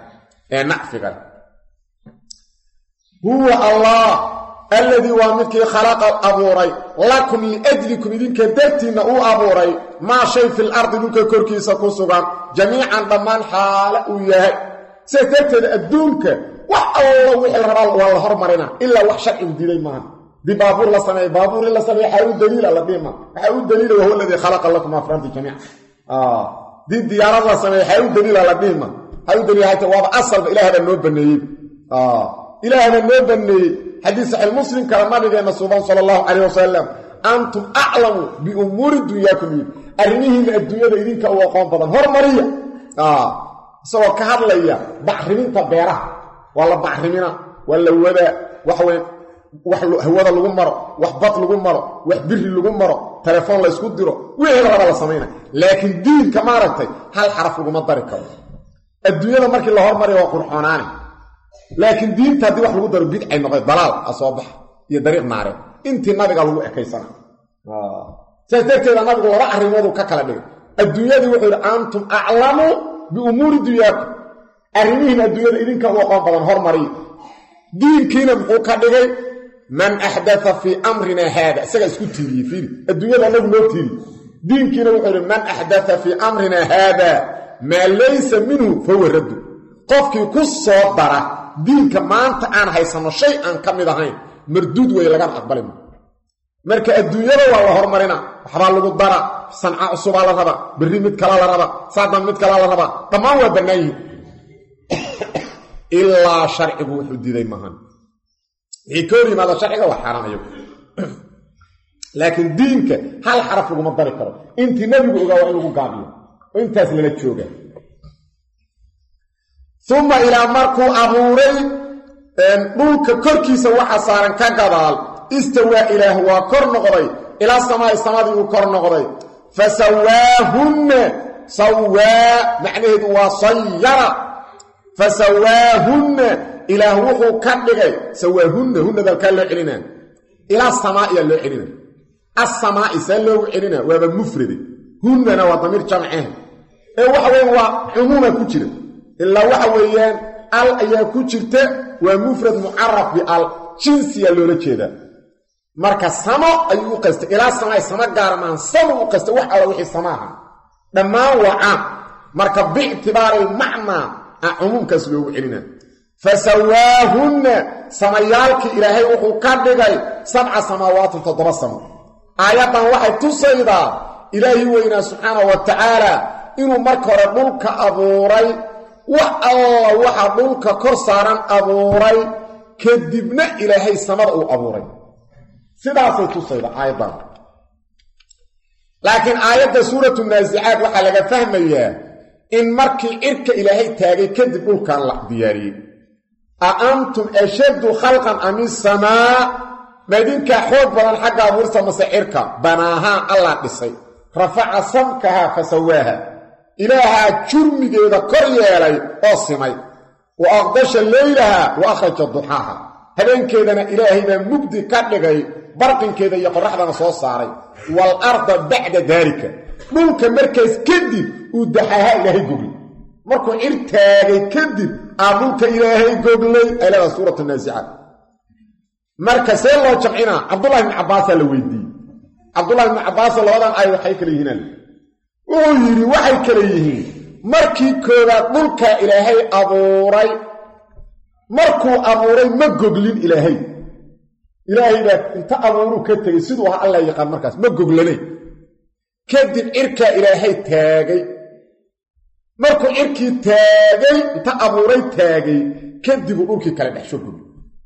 huwa allah alladii waa midkii khalaqa abuuray lakum liajlikum idinka dartiinna uu abuuray maa shay fil ardi dhulka korkiisa ku sugan jamiican dhammaan xaala uu yahay sidaas darteeda adduunka wax alla wixii la rabaa waa la hormarina ilaa wax sharcigu diiday maaha dii baabuur la sameeye baabuur in la sameeye waxaa u daliila la dhima waxaa u daliila wahuwa aladii khalaqa lakum afraadi jamiica dii diyaarad la sameeye waxaa u daliila la dhima waxaa u daliila hayta waaba asalba ilaah baa noo baneeyey ilaah baa noo baneeyey xadiis saxiix muslim kala nabigeena suuban sallallahu alayhi wasallam antum a'lamu bi umuri dunyaakum arrimihiina adduunyada idinka u aqoon badan hormariya isagoo ka hadlaya bacriminta beeraha waa la bacrimina waa la wada waxweyn wax hawada lagu maro wax bad lagu maro wax biri lagu maro telefoon la isku diro wixii raba la sameeyna laakiin diinka ma aragtay hal xaraf lagu ma dari karo adduunyada markii la hormariyo waa qurxoonaan laakiin diinta hadii wax lagu daro bidcay noqday dalaal asoobax iyo dariiq naare intii nabiga lagu ekeysana sadarteeda nabigu laba arimood ka kala dhigay adduunyadu wuxuu antum a'lamu bi umuri dunyaakum arrimihiin adduunyada idinka u aqoon badan hormari diinkiina muxuu ka dhigay man axdatha fii amrina haada isaga isku tiiriyey fiiri adduunyada anagu noo tiiri diinkiina wuxuu yidhi man axdatha fii amrina haada maa laysa minhu fahuwa raddu qofkii ku soo dara diinka maanta aan haysanno shay aan ka mid ahayn marduud wey lagana aqbali ma marka adduunyada waa la hormarina waxbaa lagu dara sanca cusubaa la raba berri mid kala la raba saadan mid kala la raba dhammaan waa bannaan yihin ilaa sharcigu wuxuu diiday maahan wixii ka hor yimaada sharciga waa xaaraamayo laakiin diinka hal xaraf laguma dari karo intii nebigu ogaa waa in lagu gaabiyo oo intaas lala jooga uma ilaa markuu abuuray dhulka korkiisa waxa saaran ka gadaal istawaa ilaah waa kor noqday ilaa samaa'i samadii uu kor noqday fasawaahunna sawaa macnaheedu waa sayara fasawaahunna ilaah wuxuu ka dhigay sawaahunna hunna dalkaa loo celinaa ilaa samaa'iya loo celina assamaa'i saa loogu celina waaba mufrade hunnana waa damiir jamceen ee waxa weyan waa cumuuma ku jira ilaa waxa weeyaan al ayaa ku jirta waa mufrad mucaraf bial jinsiya loola jeedaa marka samo ayuu u qastay ilaa samaa'i samo gaara maahan samo u qastay wax alla wixii samaaha dhammaan waa caam marka biictibaari ilmacnaa cumuumkaas loogu celinaa fasawaahunna samayaalkii ilaahay wuxuu ka dhigay 7 samaawaatun 7 samo aayaddan waxay tusaydaa ilaahi weynaa subxaanahu wa tacaala inuu marka hore dhulka abuuray wax alla waxa dhulka kor saaran abuuray kadibna ilaahay samada uu abuuray sidaasay tusaydaa aayaddan laakiin aayadda suuratu naasicaad waxaa laga fahmayaa in markii cirka ilaahay taagay kadib dhulkan la diyaariyey a antum ashaddu khalqan am isamaa ma idinkaa xoog badan xagga abuurta mase cirka banaahaa allah dhisay rafaca samkahaa fasawaaha ilaahaa jurmigeeda kor yeelay oo simay wa aqdasha leylaha wa akhraja duxaaha habeenkeedana ilaahay baa mugdi ka dhigay barqinkeeda iyo qorraxdana soo saaray wal arda bacda daalika dhulka markaas kadib uu daxaaha ilaahay goglay markuu cir taagay kadib aa dhulka ilaahay goglay aylaada suuratu naasicaad marka see loo jamcinaa cabdullahi ibni cabbaasaa la weydiiyey cabdullahi ibni cabbaasa labadan ay waxay kala yihiin wuxuu yidhi waxay kala yihiin markii koowaad dhulkaa ilaahay abuuray markuu abuuray ma goglin ilaahay baa inta abuuruu ka tegey siduu ahaa alla yaqaan markaas ma goglanay kadib cirkaa ilaahay taagay markuu cirkii taagay inta abuuray taagay kadibuu dhulkii kale dhexsho goglay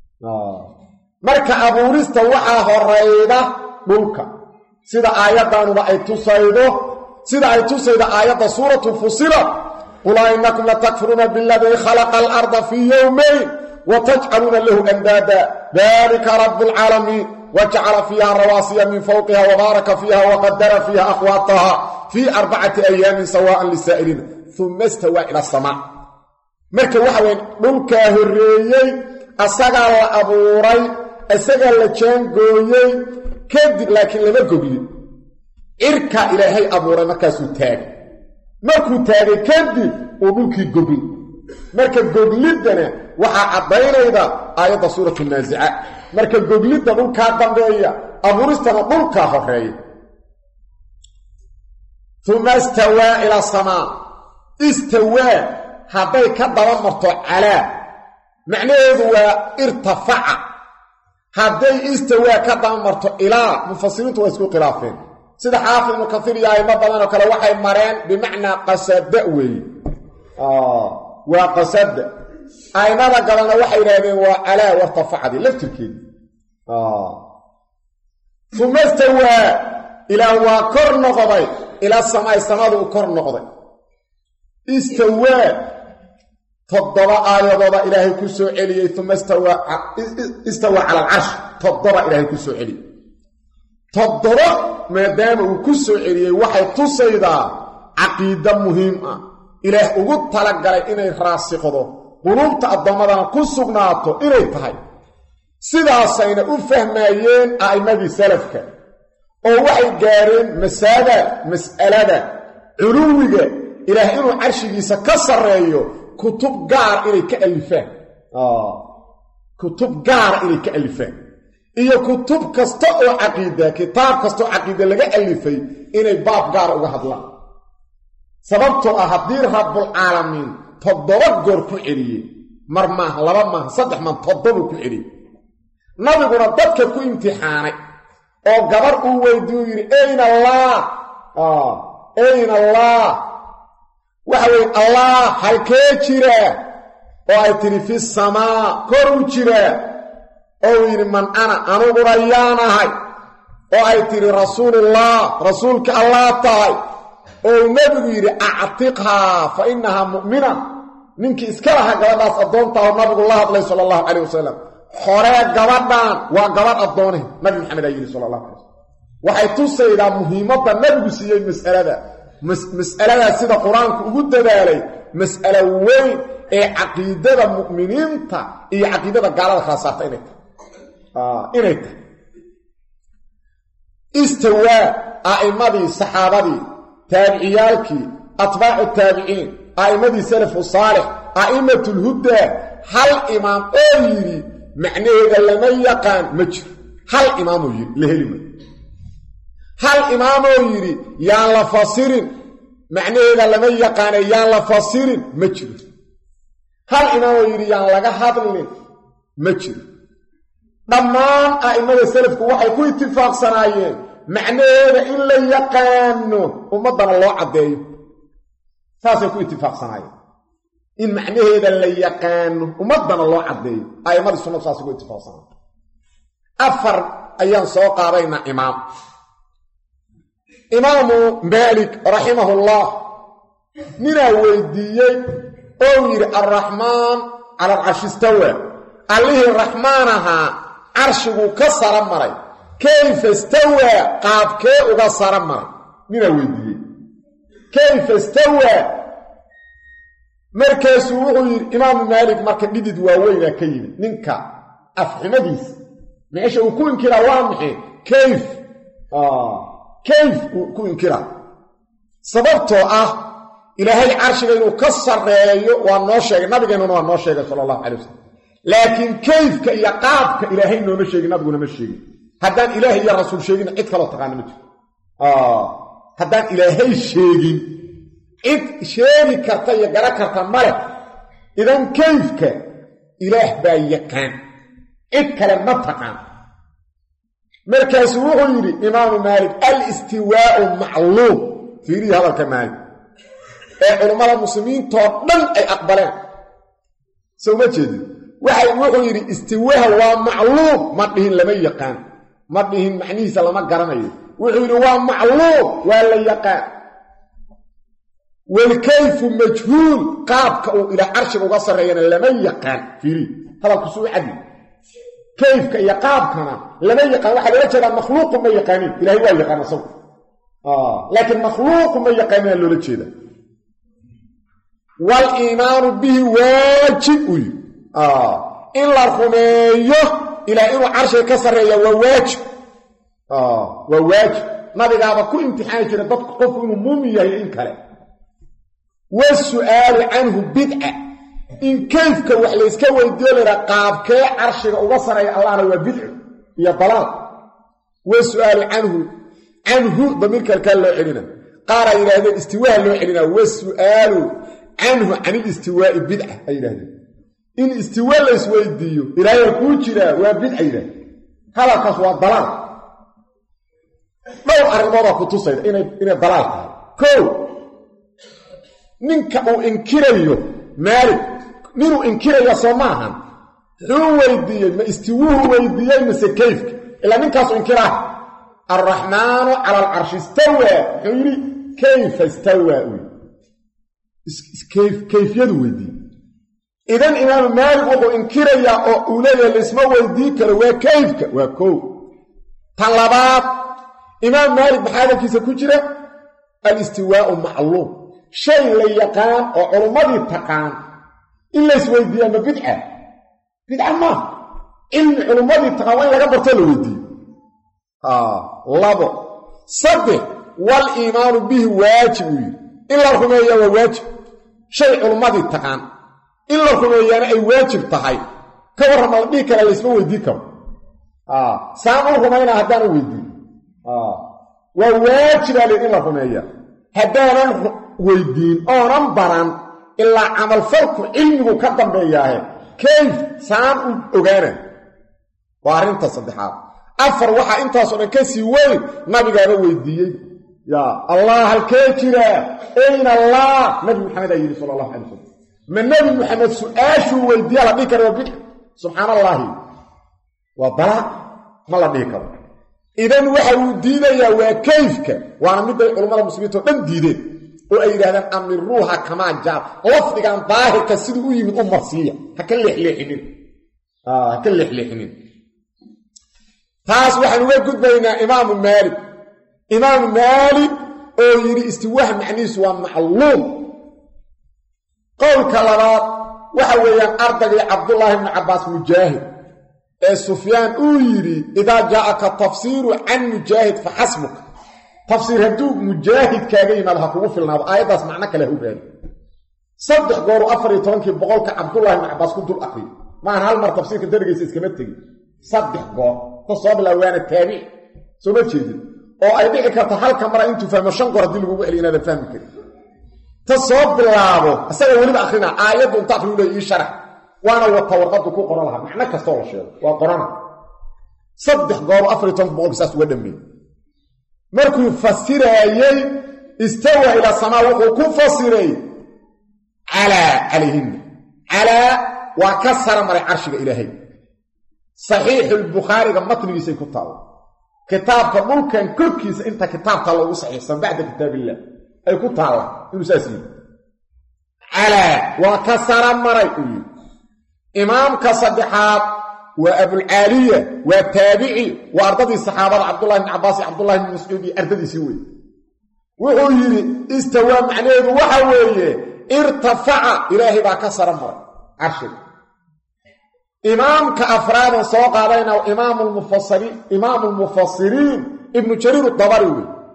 marka abuurista waxaa horayda dhulka sida aayaddanuba ay tusaydo sida ay tusayda aayadda suuratu fusilat qul innakum latakfuruuna biladii khalaqa alarda fii yowmayn watajcaluuna lahu andaada dalika rabu lcaalamiin wajacala fiiha rawaasiya min fawqiha wabaaraka fiiha waqadara fiiha aqwaataha fii 4 ayaamin sawaa'an lisaa'iliina uma istawaa ila asamaa marka waxa weyn dhulkaa horreeyey asagaa la abuuray isagaa la jaangooyey kadib laakiin lama goglin cirkaa ilaahay abuuray markaasuu taagay markuu taagay kadib uu dhulkii gogli marka gogliddana waxaa caddaynayda aayadda suuratu naasica marka goglidda dhulkaa dambeeya abuuristana dhulkaa horreeya uma istawaa ila samaa istawaa hadday ka daba marto calaa macnaheedu waa irtafaca hadday istawaa ka daba marto ilaa mufasiriintu waa isku khilaafeen sida xaafid ibnu kasiir iyo aimo badan oo kale waxay mareen bimacnaa qasada weeye waa qasada aimada gabalna waxay yidhaahdeen waa calaa wartafacdi laftirkeedi uma istawaa ilaah waa kor noqday ilaa samaay samadu uu kor noqday istawaa 7 aayadooda ilaahay ku soo celiyey uma istawaa cala alcarsh 7 ilaahay ku soo celiyey 7 maadaama uu ku soo celiyey waxay tusaydaa caqiida muhiim ah ilaah ugu talagalay inay raasiqdo qulubta addoommadana ku sugnaato inay tahay sidaasayna u fahmayeen a'immadii salafka oo waxay gaareen mas'alada culuwiga ilaah inuu carshigiisa ka sarreeyo kutub gaar inay ka alifaan kutub gaar inay ka alifaan iyo kutub kasta oo caqiida kitaab kasta oo caqiida laga alifay inay baab gaar uga hadlaan sababtoo ah haddii rabbul caalamiin 7 goor ku celiyey mar maaha 2 maaha 3 maaha 7 ku celiyey nabiguna dadka ku imtixaanay oo gabar uu weydiiyo yiri ayna allah ayna allah waxa weey allah halkee jira oo ay tiri fi samaa kor u jira oo yiri man ana anugu rayaanahay oo ay tiri rasuulullah rasuulka allah tahay oo nabigu yiri a'tiqha fa innaha mu'mina ninki iska laha gabadhaas adoonta oo nabigu la hadlay sallallahu alayhi wasallam hore gabadhan waa gabadh adoonay nabi maxamed ayiri sallallahu alayhi wasallam waxay tusaydaa muhiimadda nabigu siiyay mas'alada sida quraanku ugu dadaalay mas'ala weyn ee aqeedada mu'miniinta iyo aqeedada gaalada khaasata inay istawa a'immadii saxaabadii tabi'iyalki atba'u tabi'in a'immadii salafu salih a'immatul huda hal imaam oo yiri macnaheeda lama yaqaan ma jiro hal imaam oo yiri la helima hal imaam oo yiri yaa la fasirin macnaheeda lama yaqaan yaa la fasirin ma jiro hal imaam oo yiri yaa laga hadlin ma jiro dhammaan a'immada salafku waxay ku ittifaaqsanaayeen macnaheeda in la yaqaano ummadana loo cadeeyo saasay ku ittifaaqsanaayeen in macnaheeda la yaqaano ummadana loo cadeeyo a'immada sunnada saas ku ittifaaqsanaayeen afar ayaan soo qaadayna imaamu Malik rahimahullah nina weydiiyey oo yiri ar-rahmaan ala al-arshi istawa alihi rahmaanaha arshigu ka sara maray kayfa istawa qaabkee uga sara maray nina weydiiyey kayfa istawa markaasuu wuxuu yiri imaam Malik marka dhidid waaweyna ka yimid ninka afximadiis meesha uu ku inkira waa maxay kayf ku inkira sababtoo ah ilaahay arshiga inuu ka sareeyo waa noo sheegay nabigeena waa noo sheegay sallallahu alayhi wasallam laakiin kayfka iyo qaabka ilaahay nooma sheegin nabiguna ma sheegin haddaan ilaahay iyo rasuul sheegin cid kale taqaan ma jiro haddaan ilaahay sheegin cid sheegi karta iyo gara karta male idan kayfka ilaah baa yaqaan cid kale ma taqaan markaasuu wuxuu yidhi imaamu Maalik al-istiwaa'u macluum fiiri hadalka Maalik ee culimada muslimiintoo dhan ay aqbaleen soo ma jeedin wuxuu yidhi istiwaaha waa macluum ma dhihin lama yaqaan ma dhihin macnihiisa lama garanayo wuxuu yidhi waa macluum waa la yaqaan والكيف مجهول قابك إلى عرشك وقصرين لما يقان فيري هذا الكسوء عدل كيف يقابكنا لما يقان واحد يجد مخلوق ما يقانين إلهي هو يقان صوت لكن مخلوق ما يقانين اللي لجيدا والإيمان به واجب إلا الخمية إلى إنه عرشك كسرين وواجب وواجب ما بقى كل امتحان كده تطقف إنه مومية إنكالي والسؤال عنه بدعة إن كيف كوحليس كويديو لرقابك عرشك وبصر الله هو بدعة يا طلاق والسؤال عنه ضميرك الكلام له علينا قال إلى هذا الاستواء له علينا والسؤال عنه عن الاستواء بدعة أي هذا إن استواء لا يسويديو إلى يكون كذا وبدعة إلى هذا قصوى الضلال لو أرمضا كتصيد إن الضلال كو ninka uu inkirayo Maalik ninuu inkirayo Soomahan uu weydiiyay ma istiwuhu weydiiyay mise kayfka ila ninkaas inkiraa ar-rahmaanu ala al-arsh istawa yiri kayfa istawa kayfiyadu weydiiyay idan imaam Maalik wuxuu inkiraya oo uu leeyahay isma weydii karo waa kayfka waa koow talabaad imaam Maalik baxaadkiisa ku jira al-istiwaa'u ma'luum شيء لا يقان أو علماء تقان إلا سويدية ما بدعة ما إن علماء تقان وإن لقد برتلوا ودي لابو صدق والإيمان به واجب إلا الخمية وواجب شيء علماء تقان in la rumeeyana ay waajib tahay ka warrama la dhihi kara laysma weydii karo saan u rumayna haddaan u weydiin waa waajibaa in la rumeeya haddaanan weydiin oonan baran ilaa camalfalku cilmigu ka dambeeyaahe kayf saan u ogaana waa arrinta saddexaad afar waxaa intaasoo dhan ka sii weyn nabigaaba weydiiyey yaa allah halkee jira ayna allah nabi maxamed aa yidhi sala allahu calay wasalam ma nebi maxamed su-aashuu weydiiya la dhihi kara waa bidc subxaana allaahi waa balaa ma la dhihi karo idan waxa uu diidayaa waa kayfka waana miday culammada muslimiinta oo dhan diideen oo ay yidhahdaan amiruuha kamaa jaar lafdigan daahirka siduu u yimid u marsiiya ha ka leexleexinin taas waxaan uga gudbaynaa imaamu maalik oo yidhi istiwaaha macnihiisu waa macluum qowlka labaad waxa weeyaan ardaygii cabdullaahi ibnu cabbaas mujaahid ee sufyaan uu yidhi idaa jaa'aka tafsiiru can mujaahid fa xasbuka tafsiir hadduu mujaahid kaaga yimaado ha kugu filnaado aayaddaas macno kale ha u raadi 3 goor 14 boqolka cabdullaahi ibnu cabbaas ku dul aqriyo maahan hal mar tafsiirka darigiisa iskama tegin 3 goor ka soo bilaawaana taabic soo ma jeedin oo ay dhici karto halka mar intuu fahmo 5 goor hadii lagu celiyo inaad fahmi karin ta soo bilaabo asaga waliba akhrina aayaddu inta akhriyo ii sharax waana wata warqadu ku qoran lahaa macna kasta oo sheego waa qorana 3 goor 14 boqol saas uga dhameeyay markuu fasirayay istawa ila samaa wuxuu ku fasiray ala wa kasara mar arshiga ilaahay sahih al-bukhari ga matnigiisa ku taalo kitaabka dhulkan korkiisa inta kitaabka lagu saxiixsan bacda kitaabillah ay ku taalo inuu saasiyo ala wa kasara maray imaamka saddexaad wa abul aliya wa tabi'i wa ardadii saxaabada abdullah ibn abbas abdullah ibn mas'ud ardadiisi way wuxuu yiri istawa macneedu waxa weeye irtafa'a ilaahi baa ka sara maray arshi imaamka afraad soo qaadayna imaamul mufassirin ibn jarir ad-dabari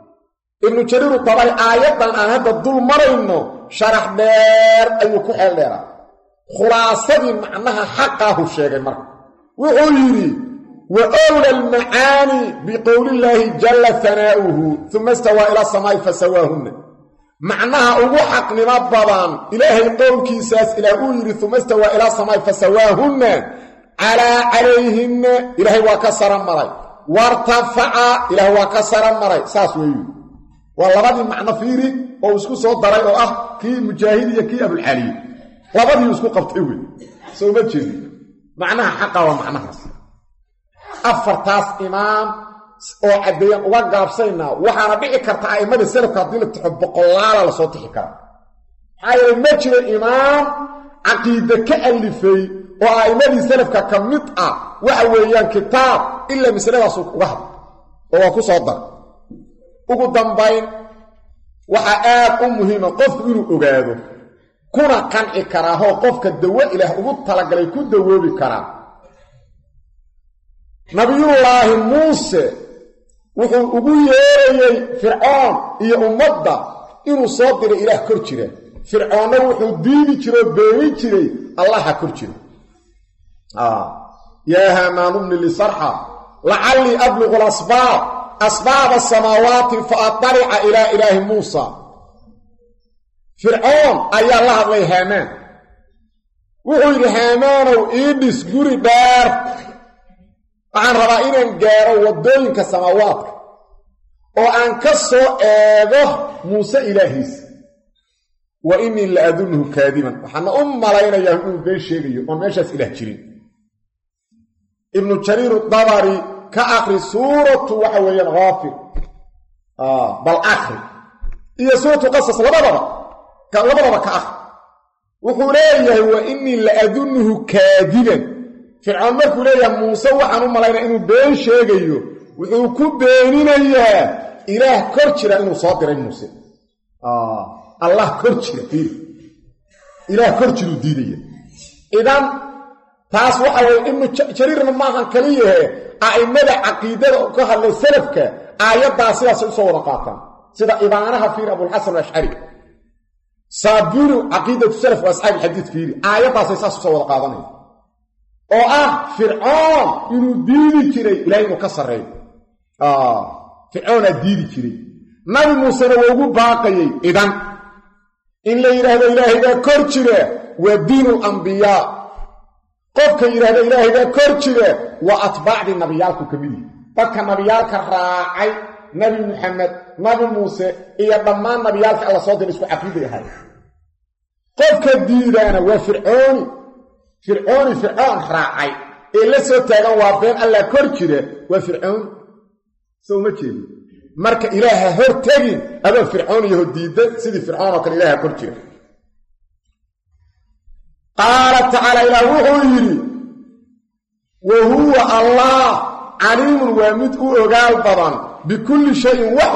aayadan aan hadda dul marayno sharax dheer ayuu ku xeel dheeraa khulaasadii macnaha xaqaahu sheegay marka wuxuu yidhi wa awla almacaani biqowli illaahi jalla hanaa'uhu uma istawaa ila samaa'i fasawaahunna macnaha ugu xaqnimo badan ilaahay qowlkiisaas ilaah uu yidhi uma istawaa ila samaa'i fasawaahunna calaa calayhinna ilaahay waa ka sara maray wartafaca ilaahay waa ka sara maray saas weeyu waa labadii macno fiiri oo isku soo daray oo ah kii mujaahid iyo kii abulcaliy labadii isku qabtay wey soo ma jeedin macnaha xaqa waa macnahaas afartaas imaam oo cadeeyaan uga gaabsayna waxaana dhici karta aimada salafka haddii la tixo boqolaala la soo tixi kara maxaa yeelay ma jiro imaam caqiide ka alifay oo aimadii salafka ka mid ah waxa weeyaan kitaab ilaa masaladaas uga hadla oo waa ku soo dar ugu dambayn waxa aad u muhiima qofku inuu ogaado kuna qanci karaahoo qofka dawo ilaah ugu talagalay ku dawoobi karaa nabiyullaahi muuse wuxuu ugu yeerayey fircoon iyo ummadda inuu soo diray ilaah kor jira fircoonna wuxuu diidi jiroo beeni jiray allaha kor jira yaa haamaanu bni lisarxa lacallii abluqu asbaab asamaawaati fa atalica ilaa ilaahi muusa fircoon ayaa la hadlay haamaan wuxuu yidhi haamaanow ii dhis guri dheer waxaan rabaa inaan gaaro waddooyinka samaawaadka oo aan ka soo eego muuse ilaahiisa wa innii la adunnuhu kaadiban waxaana u malaynayaa inuu been sheegayo oon meeshaas ilaah jirin ibnu jariir dabari ka akhri suuratu waxa weeyaan haafir bal akhri iyo suuratu qasas labadaba ka akhri wuxuu leeyahay wa innii la adunnuhu kaadiban fircoon markuu leeyahay muuse waxaan u malaynaya inuu been sheegayo wuxuu ku beeninayaa ilaah kor jira inuu soo diray muuse allah kor jira ilaah kor jiruu diidaya idan taas waxa weeye ibnu jariirna maahan kaliyahe a'imada caqiidada ka hadlay salafka aayaddaa sidaas u soo wada qaataan sida ibaanaha fiir abulxasan alashcari saabiru caqiidatu salaf wa asxaab alxadiid fiiri aayadaasay saas usoo wada qaadanaya oo ah fircoon inuu diidi jiray ilaahay inuu ka sarreeyo fircoonaa diidi jiray nabi muusena waa ugu baaqayay idan in la yidhaahdo ilaahaybaa kor jira waa diinu lambiyaa qofka yidhaahdo ilaahaybaa kor jira waa atbaacdii nabiyaalku ka mid yihi dadka nabiyaalka raacay nabi muxamed nabi muuse iyo dhammaan nabiyaalka alla soo diray isku caqiiday ahay qofka diidaana waa fircoon raacay ee la soo taagan waa been allah kor jira waa fircoon soo ma jeedo marka ilaaha hor tagin adoo fircoon iyo diiday sidii fircoon oo kale ilaaha kor jira qaala tacaala ilaa wuxuu yidhi wa huwa allah caliimun waa mid u ogaal badan bikulli shayin wax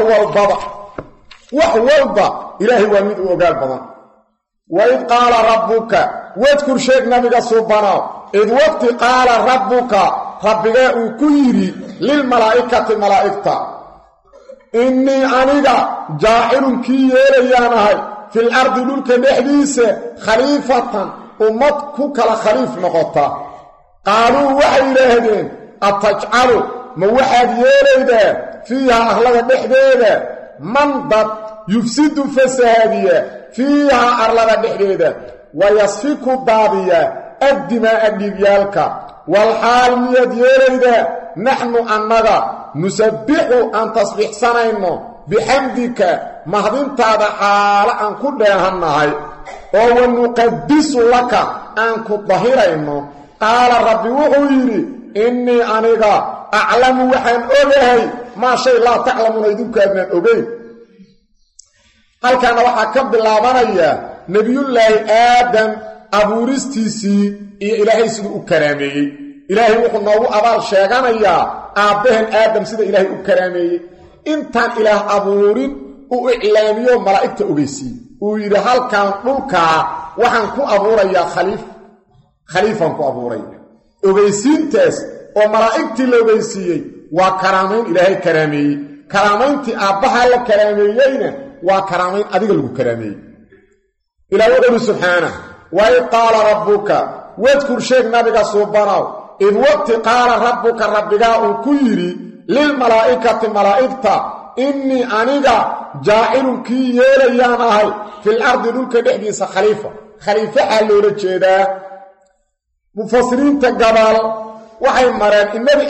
walba ilaahay waa mid u ogaal badan waid qaala rabbuka wadkur sheeg nabiga subanow id waqti qaala rabbuka rabbigaa uu ku yidhi lilmalaa'ikati malaa'igta innii aniga jaacilun kii yeelayaan ahay fil ardi dhulka dhexdiisa khaliifatan ummad ku kala khaliif noqota qaaluu waxay yidhaahdeen atajcalu ma waxaad yeelaydaa fiiha arlada dhexdeeda man dad yufsidu fasahaadiya fiiha arlada dhexdeeda wayasfiku daadiya addimaa'a dhiigyaalka walxaal miyaad yeelaydaa naxnu annaga nusabbixu aan tasbiixsanayno bixamdika mahdintaada xaalo aan ku dheehannahay oo wanuqadisu laka aan ku dahirayno qaala rabbi wuxuu yidhi innii aniga aclamu waxaan ogahay maa shay laa taclamuuna idinku aadnaan ogeyn halkaana waxaa ka bilaabanaya nebiyullaahi aadam abuuristiisii iyo ilaahay siduu u karaameeyey ilaahay wuxuu noogu abaal sheeganayaa aabbaheen aadam sida ilaahay u karaameeyey intaan ilaah abuurin u iclaamiyo malaa'igta ogeysiiye uu yidhi halkan dhulkaa waxaan ku abuurayaa khaliifaan ku abuuraya ogeysiintaas oo malaa'igtii la ogeysiiyey waa karaamayn ilaahay karaameeyey karaamayntii aabbahaa la karaameeyeyna waa karaamayn adiga lagu karaameeyey ilaah wuxuu uhi subxaanah waid qaala rabbuka wadkur sheeg nabiga suubanow id waqti qaala rabbuka rabbigaa uu ku yidhi lilmalaa'ikati malaa'igta innii aniga jaacilun kii yeelayaan ahay fil ardi dhulka dhexdiisa khaliifaxaa loola jeedaa mufasiriinta gabaal waxay mareen in nebi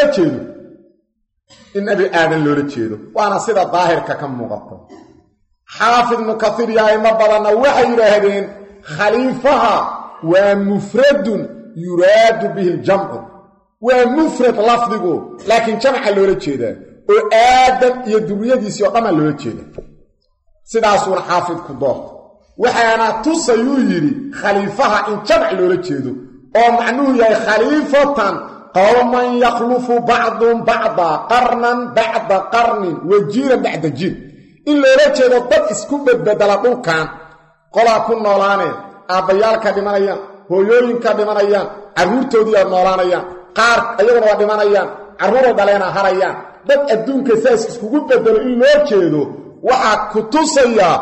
aadan loola jeedo waana sida daahirka ka muuqata xaafid ibnu kasiir iyo aimo badanna waxay yidhaahdeen khaliifaha waa mufradun yuraadu bihi ljamcu waa mufrad lafdigu laakiin jamca loola jeedaa oo aadam iyo duriyadiisii oo dhammaa loola jeeda sidaasuuna xaafidku doorta waxaana tusayuu yidhi khaliifaha in jamc loola jeedo oo macnuhu yahay khaliifatan qowman yakhlufu bacdun bacda qarnan bacda qarnin wa jiilan bacda jiil in loola jeedo dad isku bedbedela dhulkan qolaa ku noolaaneen aabbayaalka dhimanayaan hooyooyinka dhimanayaan carruurtoodii aad noolaanayaan qaar iyaguna waa dhimanayaan carruuray dhaleena harayaan dad adduunka saas iskugu bedelo in loo jeedo waxaa ku tusayaa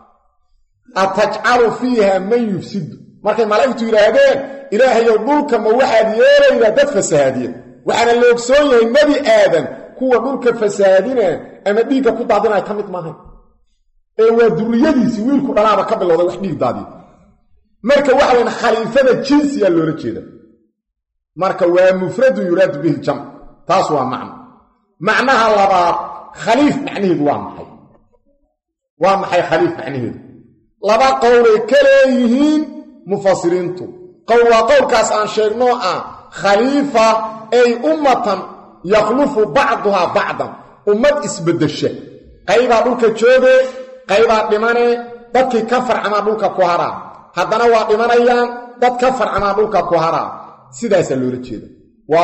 atajcalu fiiha man yufsidu markay malaa'igtu yidhaahdeen ilaahayow dhulka ma waxaad yeelaydaa dad fasahaadiya waxaana la ogsoon yahay nebi aadan kuwa dhulka fasahaadina ama dhiigga ku daadinaya ka mid maahayn ee waa duriyadiisii wiilku dhalaaba ka bilowday wax dhiig daadiya marka waxa weyn khaliifada jinsiya loola jeeda marka waa mufradun yuraadu bihi ljamc taas waa macnaha labaad khaliif macnaheedu waa maxay khaliif macnaheedu laba qowlay ka leeyihiin mufasiriintu qowl waa qowlkaas aan sheegnoo ah khaliifa ay ummatan yakhlufu bacduhaa bacdan ummad isbeddesha qaybaa dhulka jooge qaybaa dhimane dadkii ka farcamaa dhulka ku haraa haddana waa dhimanayaan dad ka farcamaa dhulka ku haraa sidaasaa loola jeeda waa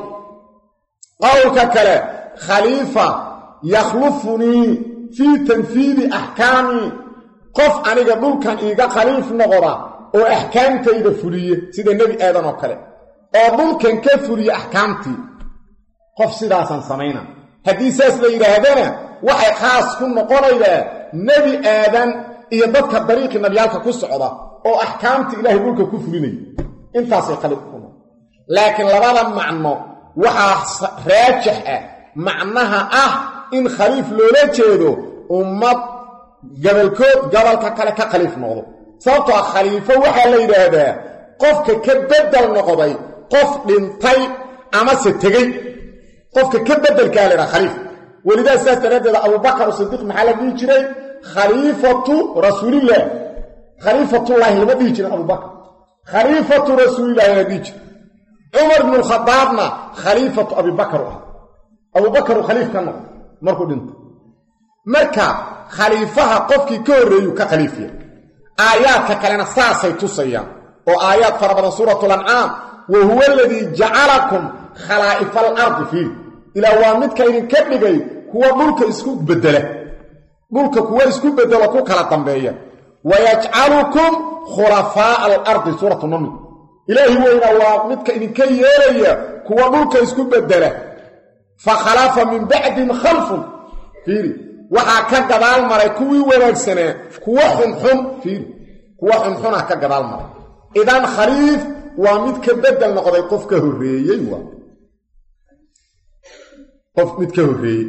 qowlka kale khaliifa yakhlufunii fii tanfiidi axkaamii qof aniga dhulkan iiga khaliif noqda oo axkaamtayda fuliye sida nebi aadan oo kale oo dhulkan ka fuliye axkaamtii qof sidaasaan samayna haddii saas la yidhaahdana waxay khaas ku noqonaydaa nebi aadan iyo dadka dariiqii nabiyaalka ku socda oo axkaamta ilaahay dhulka ku fulinaya intaasay khaliif ku noqon laakiin labada macno waxaa raajix ah macnaha ah in khaliif loola jeedo ummad gabalkood gabalka kale ka khaliif noqdo sababtoo ah khaliifo waxaa la yidhaahdaa qofka ka bedel noqday qof dhintay ama se tegey qofka ka bedelkaa la yidhaha khaliif welidaa sidaas daraaddeeda abubakar sidiiq maxaa la dhihi jiray khaliifatu rasuulillaah khaliifatullaahi lama dhihi jirin abubakar khaliifatu rasuulillahi la dhihi jiray cumar bnu lkhadaabna khaliifatu abibakar u ah abubakaru khaliif ka noqday markuu dhinto marka khaliifaha qofkii ka horreeyuu ka khaliifiya aayaadka kalena saasay tusayaan oo aayaad fara badan suuratul ancaam wa huwa aladii jacalakum khalaa'ifa alardi fiih ilaa waa midka idinka dhigay kuwa dhulka isku bedela dhulka kuwa isku bedelo ku kala dambeeya wayajcalukum khulafaa'a alardi suuratu naml ilaahi weyna waa midka idinka yeelaya kuwa dhulka isku bedela fakhalafa min bacdin khalfun fiiri waxaa ka gadaal maray kuwii wanaagsanaa kuwa xunxun fiiri kuwa xunxunaa ka gadaal maray idan khaliif waa mid ka bedel noqday qof ka horreeyey waa qof mid ka horreeyey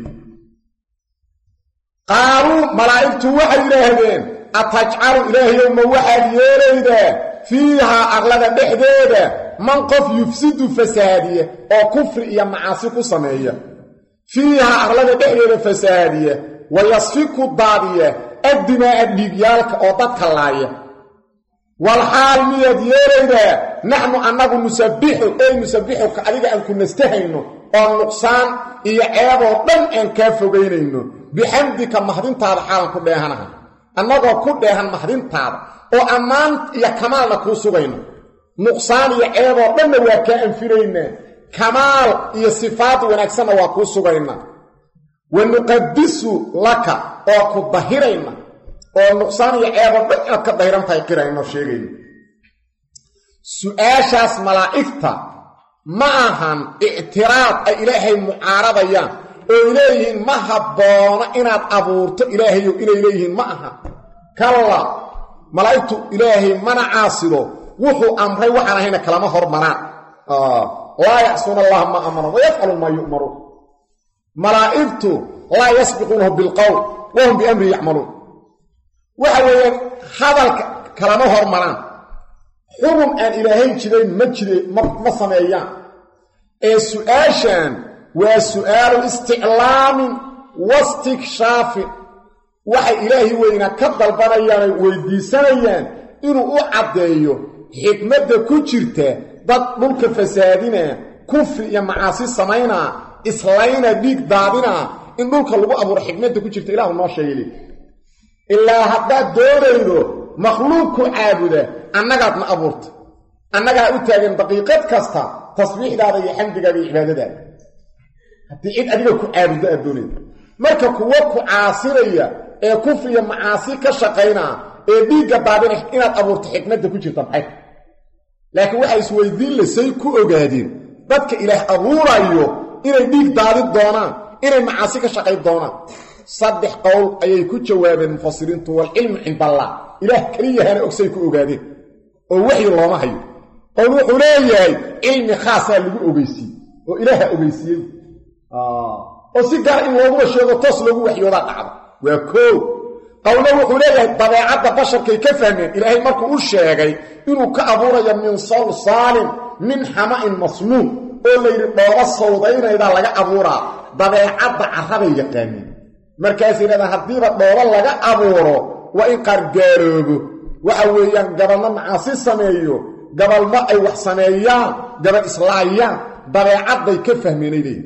qaaluu malaa'igtu waxay yidhaahdeen atajcalu ilaahayow ma waxaad yeelaydaa fiihaa arlada dhexdeeda man qof yufsidu fasaadiya oo kufri iyo macaasi ku sameeya fiihaa arlada dhexdeeda fasaadiya wayasfiku daadiya addimaa'a dhiigyaalka oo dadka laaya walxaal miyaad yeelaydaa naxnu annagu nusabbixuka adiga aan ku nastahayno oo nuqsaan iyo ceeboo dhan aan kaa fogaynayno bixamdika mahdintaada xaalan ku dheehanaha annagoo ku dheehan mahdintaada oo ammaan iyo kamaalna kuu sugayno nuqsaan iyo ceeboo dhanna waa kaa anfinaynaa kamaal iyo sifaad wanaagsanna waa kuu sugaynaa wa nuqadisu laka oo ku dahirayna oo nuqsaan iyo ceeboo dhan inaad ka dahiran tahay qirayno sheegayno su-aashaas malaa'igta ma ahan ictiraad ay ilaahay mucaaradayaan oo leeyihiin ma habboona inaad abuurto ilaahayow inay leeyihiin ma aha kalla malaa'igtu ilaahay mana caasido wuxuu amray waxaan ahayna kalama hormaraan laa yacsuuna allaha ma amaran wayafcalu maa yu'maruun malaa'igtu laa yasbiquunahu bilqowl wahum biamrihi yacmaluun waxa weeyaan hadalka kalama hormaraan xurun aan ilaahay jidayn ma sameeyaan ee su-aashan waa su'aalu isticlaamin wastikshaafin waxay ilaahi weynaa ka dalbanayaanay weydiisanayaan inuu u caddeeyo xikmadda ku jirta dad dhulka fasaadinaa kufri iyo macaasi samaynaa islayna dhiig daadinaa in dhulka lagu abuuro xikmadda ku jirta ilaahu noo sheegay ilaa haddaad doonaydo makhluuqku caabuda annagaadna abuurta annagaa u taagan daqiiqad kasta tasbiixdaada iyo xamdigaaga iyo cibaadadaada haddii cid adiga ku caabudo aad doonayda marka kuwa ku caasiraya ee kufriya macaasi ka shaqaynaa ee dhiigga daadinay inaad abuurto xikmadda ku jirta maxay laakiin waxay isweydiin lasay ku ogaadeen dadka ilaah abuurayo inay dhiig daadin doonaan inay macaasi ka shaqayn doonaan saddex qowl ayay ku jawaabeen mufasiriintu walcilmu cinda allah ilaah keliyahana ogsay ku ogaadeen oo waxyi looma hayo qowl wuxuu leeyahay cilmi khaasaa lagu ogeysiiyey oo ilaaha ogeysiiyey oo si gaar in looguba sheego toos loogu waxyoodaa dhacda waa koow qowlo wuxuu leeyahay dabeecadda basharkay ka fahmeen ilaahay markuu u sheegay inuu ka abuurayo min salsaalin min xama'in masnuun oo layidhi dhooba sawdaynaydaa laga abuuraa dabeecadda carrabay yaqaaniin markaasay yidhahdaan haddiiba dhooba laga abuuro waa in qaargaaroobo waxa weeyaan gabalna macaasi sameeyo gabalma ay wax sameeyaan gabal islaayaan dabeecadday ka fahmeenay leeyihin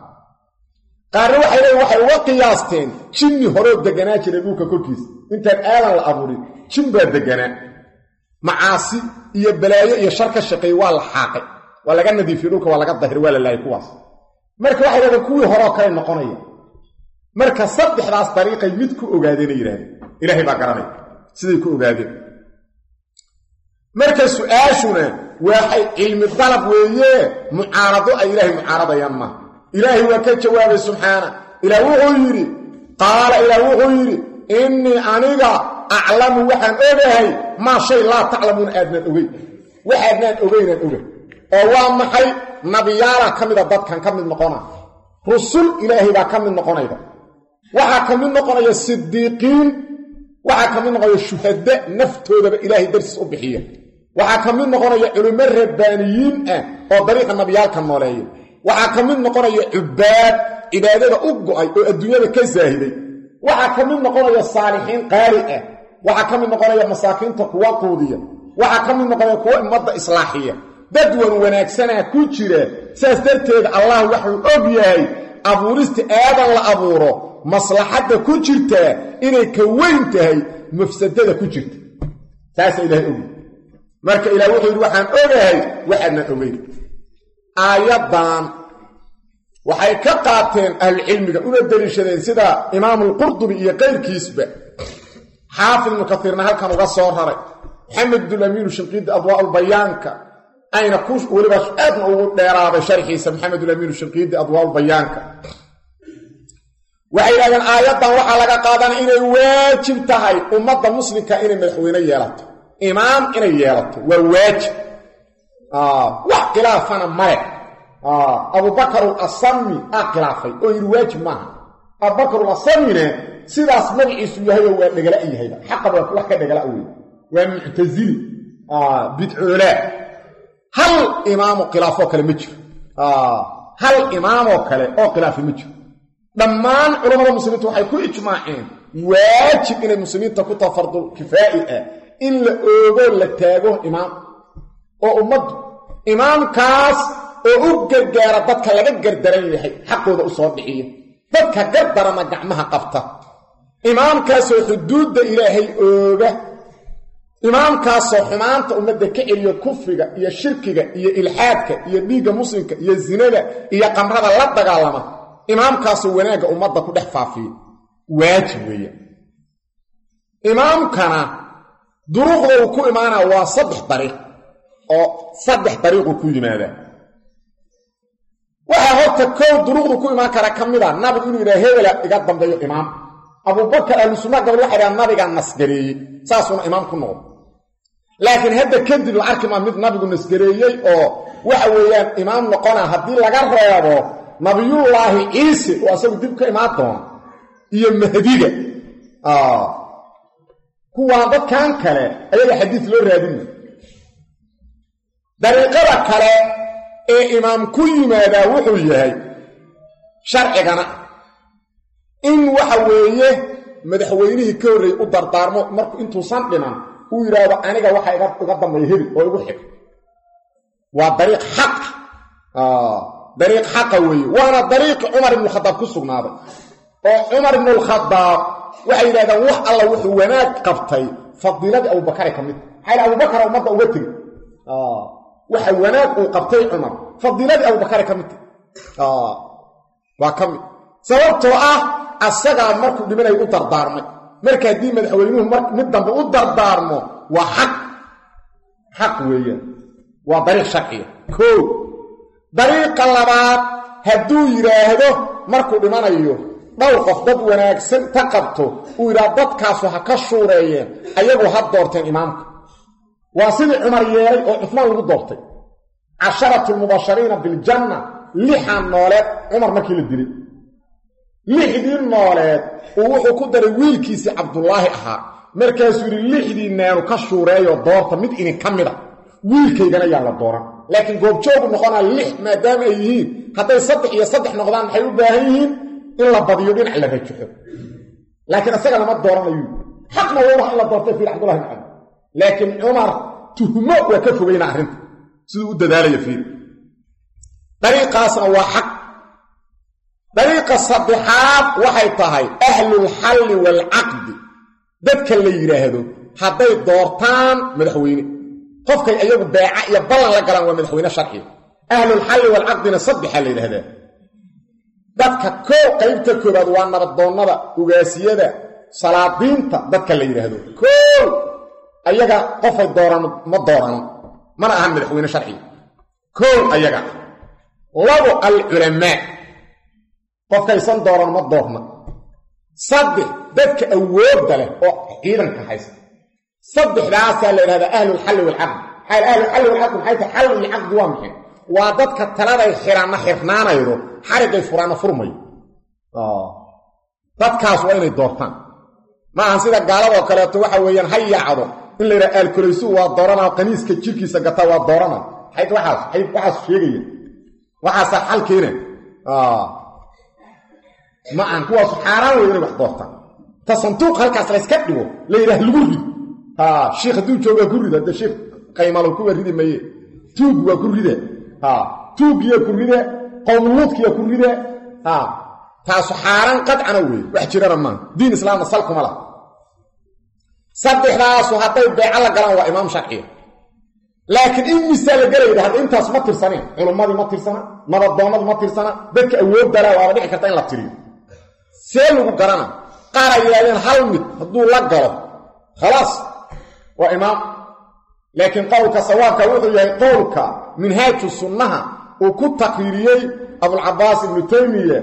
qaarna waxay leeyihin waxay uga qiyaasteen jinni horoo deganaa jiray dhulka korkiisa intaan aadan la abuurin jin baa deganaa macaasi iyo balaayo iyo shar ka shaqeey waa la xaaqay waa laga nadiifiyey dhulka waa laga dahiray waa la laayay kuwaas marka waxay leedahen kuwii horoo kale noqonaya marka saddexdaas dariiqay mid ku ogaadeenay yidhahdeen ilaahay baa garanay siday ku ogaadeen marka su-aashuna waxay cilmi dalab weeye mucaarado ay ilaahay mucaaradayaan maaha ilaahay waa ka jawaabay subxaana ilaah wuxuu yidhi qaala ilaah wuxuu yidhi innii aniga aclamu waxaan ogahay maa shay laa taclamuuna aadnaan ogeyn waxaadnaan ogeynaan oga oo waa maxay nabiyaala ka mida dadkan ka mid noqona rusul ilaahay baa ka mid noqonayda waxaa ka mid noqonaya sidiiqiin waxaa ka mid noqonaya shuhada naftoodaba ilaahay dartiis u bixiya waxaa ka mid noqonaya culimo rabbaaniyiin ah oo dariiqa nabiyaalka nooleeya waxaa ka mid noqonaya cubaad cibaadada u go'ay oo adduunyada ka saahiday waxaa ka mid noqonaya saalixiin qaali ah waxaa ka mid noqonaya masaakiinta kuwa quudiya waxaa ka mid noqonaya kuwa ummadda islaaxiya dad wanaagsanaa ku jira saas darteed allah wuxuu og yahay abuurista aadan la abuuro maslaxadda ku jirta inay ka weyn tahay mafsadada ku jirta taas ilaahay og marka ilaahay wuxuu yiri waxaan ogahay waxaadna ogeyn aayadan waxay ka qaateen ahlucilmiga una daliishadeen sida imaam al-Qurtubi iyo qayrkiisba xaafid ibn kathirna halkan uga soo raray maxamed bin amiin shinqiid adwaa al-bayaanka ayna ku waliba aadna ugu dheeraaday sharxiisa maxamed bin amiin shinqiid adwaa al-bayaanka waxay yiraahdeen aayadan waxaa laga qaadanaa inay waajib tahay ummadda muslimka inay madaxweyne yeelato imaam inay yeelato waa waajib wax khilaafana male Abu Bakr al-Asami khilaafay oo yiri waajib maaha Abu Bakr al-Asamina sidaas magaciisu yahay waa dhagala yahay xaqaba wax ka dhagala weey waa mu'tazili bid'ula hal imaam khilaafo kale ma jiro hal imaam oo kale oo khilaafo ma jiro dhammaan culimada muslimiintu waxay ku ijmaaceen waajib inay muslimiinta ku tafardul kifaa'i in la oogo la taago imaam oo ummad imaamkaas oo u gargaara dadka laga gardaran yahay xaqooda u soo dhiciyo dadka gardarana gacmaha qabta imaamkaas oo xuduudda ilaahay ooga imaamkaas oo xumaanta ummadda ka celiyo kufriga iyo shirkiga iyo ilhaadka iyo dhiigga muslimka iyo zinada iyo qamrada la dagaalama imaamkaas oo wanaaga ummadda ku dhex faafiyo waajib weeye imaamkana duruuqda uu ku imaanaa waa saddex dariiq ku yimaada waxa horta koow duruuqdu ku imaan kara kamida nabigu inuu yiraahdo hebela iga dambeeyo imaam Abu Bakr al-Sunnah gabadh waxa yiraahdaa nabiga nasgareeyay saasuna imaam ku noqdo laakiin hadda kadib la arkay mid nabigu nasgareeyay oo waxa weeyaan imaam noqona hadii laga reebo nabiyullaahi Ciise oo asagu dib ka imaan doona iyo mahdiga kuwa dadkan kale ayaga xadiis loo raadin dariiqada kale ee imaam ku yimaada wuxuu yahay sharcigana in waxa weeye madaxweynihii ka horeey u dardaarmo markuu intuu san dhiman uu yiraahdo aniga waxa iga dambeeyay heli oo igu xig waa dariiq xaq weeye waana dariiq Umar ibn Khattab ku sugnaaday oo Umar ibn al-Khattab waxa yiraahdaan wax alla wuxuu wanaag qabtay fadilada Abu Bakr kamid hayla Abu Bakr ummadda uga tagay waxa wanaag uu qabtay Umar fadilada Abu Bakr kamid waa kamid sababtoo asaga markuu dhimanay u dardaarmay marka hadii madaxweynuhu mid dambe u dardaarmo waa xaq weeyaan waa dariiq sharci dariiqa labaad haduu yiraahdo markuu dhimanayo dhowr qof dad wanaagsan ta qabto uu yiraahdo dadkaas waxa ka shuureeyeen ayagu had doorteen imaamka waa sidii Umar yeelay oo Uthman lagu doortay 10 mubashiriina bil janna lihan nooleed Umar markii la dilay lixdii nooleed oo wuxuu ku daray wiilkiisa Abdullah ahaa markaas yiri lixdii neeru ka shuureeyo doorta mid in kamida wiilkaygana yaa la dooran laakiin goobjoog noqona lix maadaama ay yihiin haday 3 iyo 3 noqdaan waxay u baahan yihiin in la badiyo dhinac la rajaxo laakiin asaga lama dooranayo xaqna waa la doortay fi Abdullah ibn laakiin Umar tuhmo waa ka fogeyna arinta sidoo u dadaalay fiir dariiqaasna waa xaq dariiqa saddexaad waxay tahay ahlul hal wal aqd dadka la yiraahdo haday doortaan madaxweyne qofkay ayagu baaca iyo ballan la galaan waa madaxweyne sharci ahlul hal wal aqdna saddex la yiraahdaa dadka qaybta koobaad waa nabadoonnada ugaasiyada salaadiinta dadka la yiraahdo ayaga qofay dooran ma dooran mana ahan madaxweyne sharci ayaga labo al ulama qofkaysan dooran ma doorna صدح ذاتك أود له إذن كحيث صدح راسا لهذا أهل الحل والعقد حال أهل الحل والعقد حيث حل العقد وامحي وذاتك الثلاثة الحرام حرنانا يرو حرق الفران فرمي ذاتكاس وين الدورتان ما أنسيدا قالوا وكالاتوا وحويا هيا عضو إن اللي الكريسو والدورنا وقنيس كتشيركي سقطا والدورنا حيث وحاس شيئا وحاس حال كينا ما أنكوا حرام وين الدورتان تصنطوق هالكاس ليسكتوا ليله الغري الشيخ دو جوغا غري ده الشيخ قيمالو كو ريدي ماي توغ وا غري ده توغ يا غري ده قوم لوط يا غري ده تاسو حاران قد انا وي wax jirana ma diin islaamna salku mala saddexdaas haday bay'ala galan waa imaam sharci laakiin in misal galayda had intaas ma tirsaneen culimadu ma tirsana nabadoonadu ma tirsana dadka awood dara waa dhici karta in la tiriyo see lagu garana qaar ay yiraahdeen hal mid haduu la galo خلاص وإمام لكن قولك سواك وضعي قولك منهاج السنة وكنت تقريري أبو العباس ابن تيمية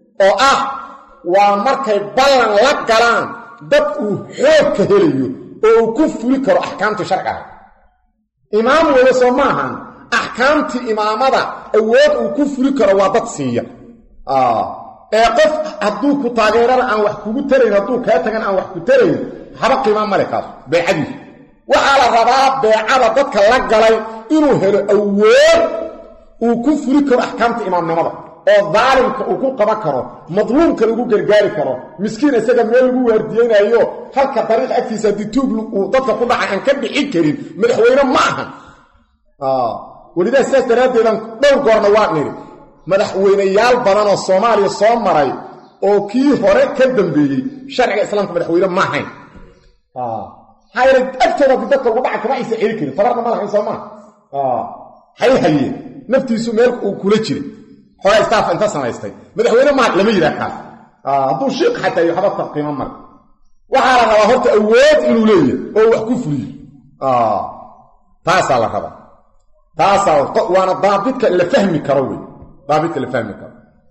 ومركي بلن لقلان دبقوا حوك كهليو وكف لكر أحكامت شرعها إمام ورسوماها أحكامت إمامة أود وكف لكر وضطسية قف هدوك تغيران عن وحكو ترين هدوك هاتغان عن وحكو ترين حبق إمام ملكاس بحديث وعلى الرباب بعلى ضدك اللقلي إنه هلو أول وكفر كر أحكامت إمام نمضى الظالم وكو قبكره مظلوم كالوكو قرقاري كره مسكين إساقا ميلوكو ورديين أيوه هلك طريق أكفيسة دي توبلو وضدك قضع عن كبه عكرين مدحوينا معها ولذا السياسة ترادي لن دور قرنوات نيري madaxweynayaal badan oo Soomaaliya soo maray oo kii hore ka dambeeyay sharciga islaamka madaxweyne ma ahayn hayr aftada dadka ugu dhaca kama aysan xiri karin tabarna ma lahayn Soomaaliya haye naftiisu meel uu kula jiray hore istaaf inta samaystay madaxweyne ma lama yiraahdo haduu sheekh xataa iyo xabad qiimo mar waxa la rabaa horta awood inuu leeyahay oo wax ku fuliyo taas la rabaa taas waana daabidka la fahmi karo ضابط اللي فهمك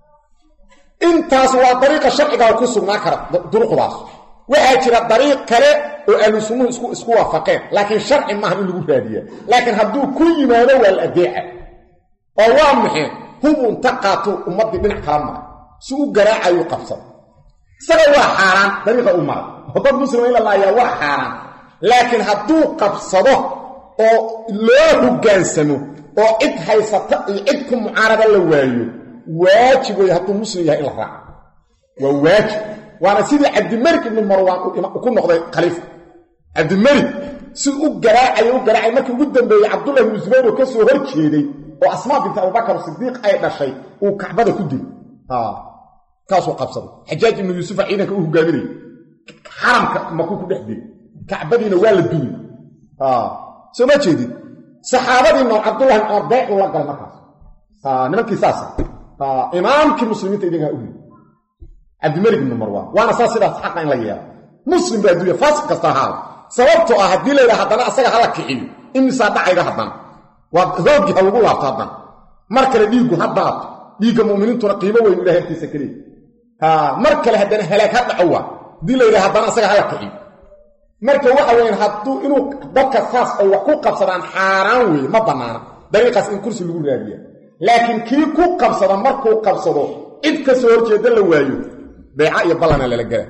انت سوا طريقه شرعيه ku sugnaa kara duruqdaas waxa jira dariiq kale oo aanu sunnah isku waafaqeen laakiin sharci ma ahan lagu raadiyo laakiin haduu ku yimaado wal adeeca oo waa maxay hum taqatu ummad dhinac kala ma suu garaacayo qabsad saga waa xaraan dariiqa umar hadda muslimiin la laayaa waa xaraan laakiin haduu qabsado oo loo hogaansamo oo cid haysata cid ku mucaarada la waayo waajib way haduu muslim yahay la raac waa waajib waana sidii Abd Malik ibn Marwan ku noqday khalifa Abd Malik si u garaacay markii ugu dambeeyay Abdullah ibn Zubayr oo ka soo horjeeday oo Asma bint Abu Bakr Siddiq ay dhashay uu Kaabada ku dilay kaasoo qabsaday Hajjaj ibn Yusuf ciidanka uu hogaaminay xaramka ma ku dhaxday Kaabadiina waa la duulay soo ma jeedid saxaabadii noo Abdullah ibn Arday la gal markaas nimankii saasa imaamkii muslimiinta idiga u Abd Malik ibn Marwan waana saasidaas xaq in la yeelo muslim baa duuya faasiq kasta haal sababtoo ah hadii la yiraahdo hadana asaga hala kiciyo imisa dhacayda hadana waa hoogi lagu laabto hadana markale dhiigu hadana dhiiga muuminiintuna qiimo weyn u leeyahay intiisa kaliya markale hadana halaag dhacawa hadii la yiraahdo hadana asaga hala kiciyo marka waxa weyn haduu inuu dadka saas ay wax ku qabsadaan xaraan weey ma banaana dariiqas in kursi lagu raadiyo laakiin kii ku qabsada markuu qabsado cid ka soo horjeeda la waayo bay'a iyo balana la gala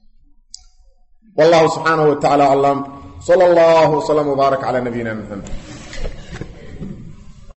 wallahu subhanahu wa ta'ala alam sallallahu wa sallam wa baraka ala nabiyyina muhammad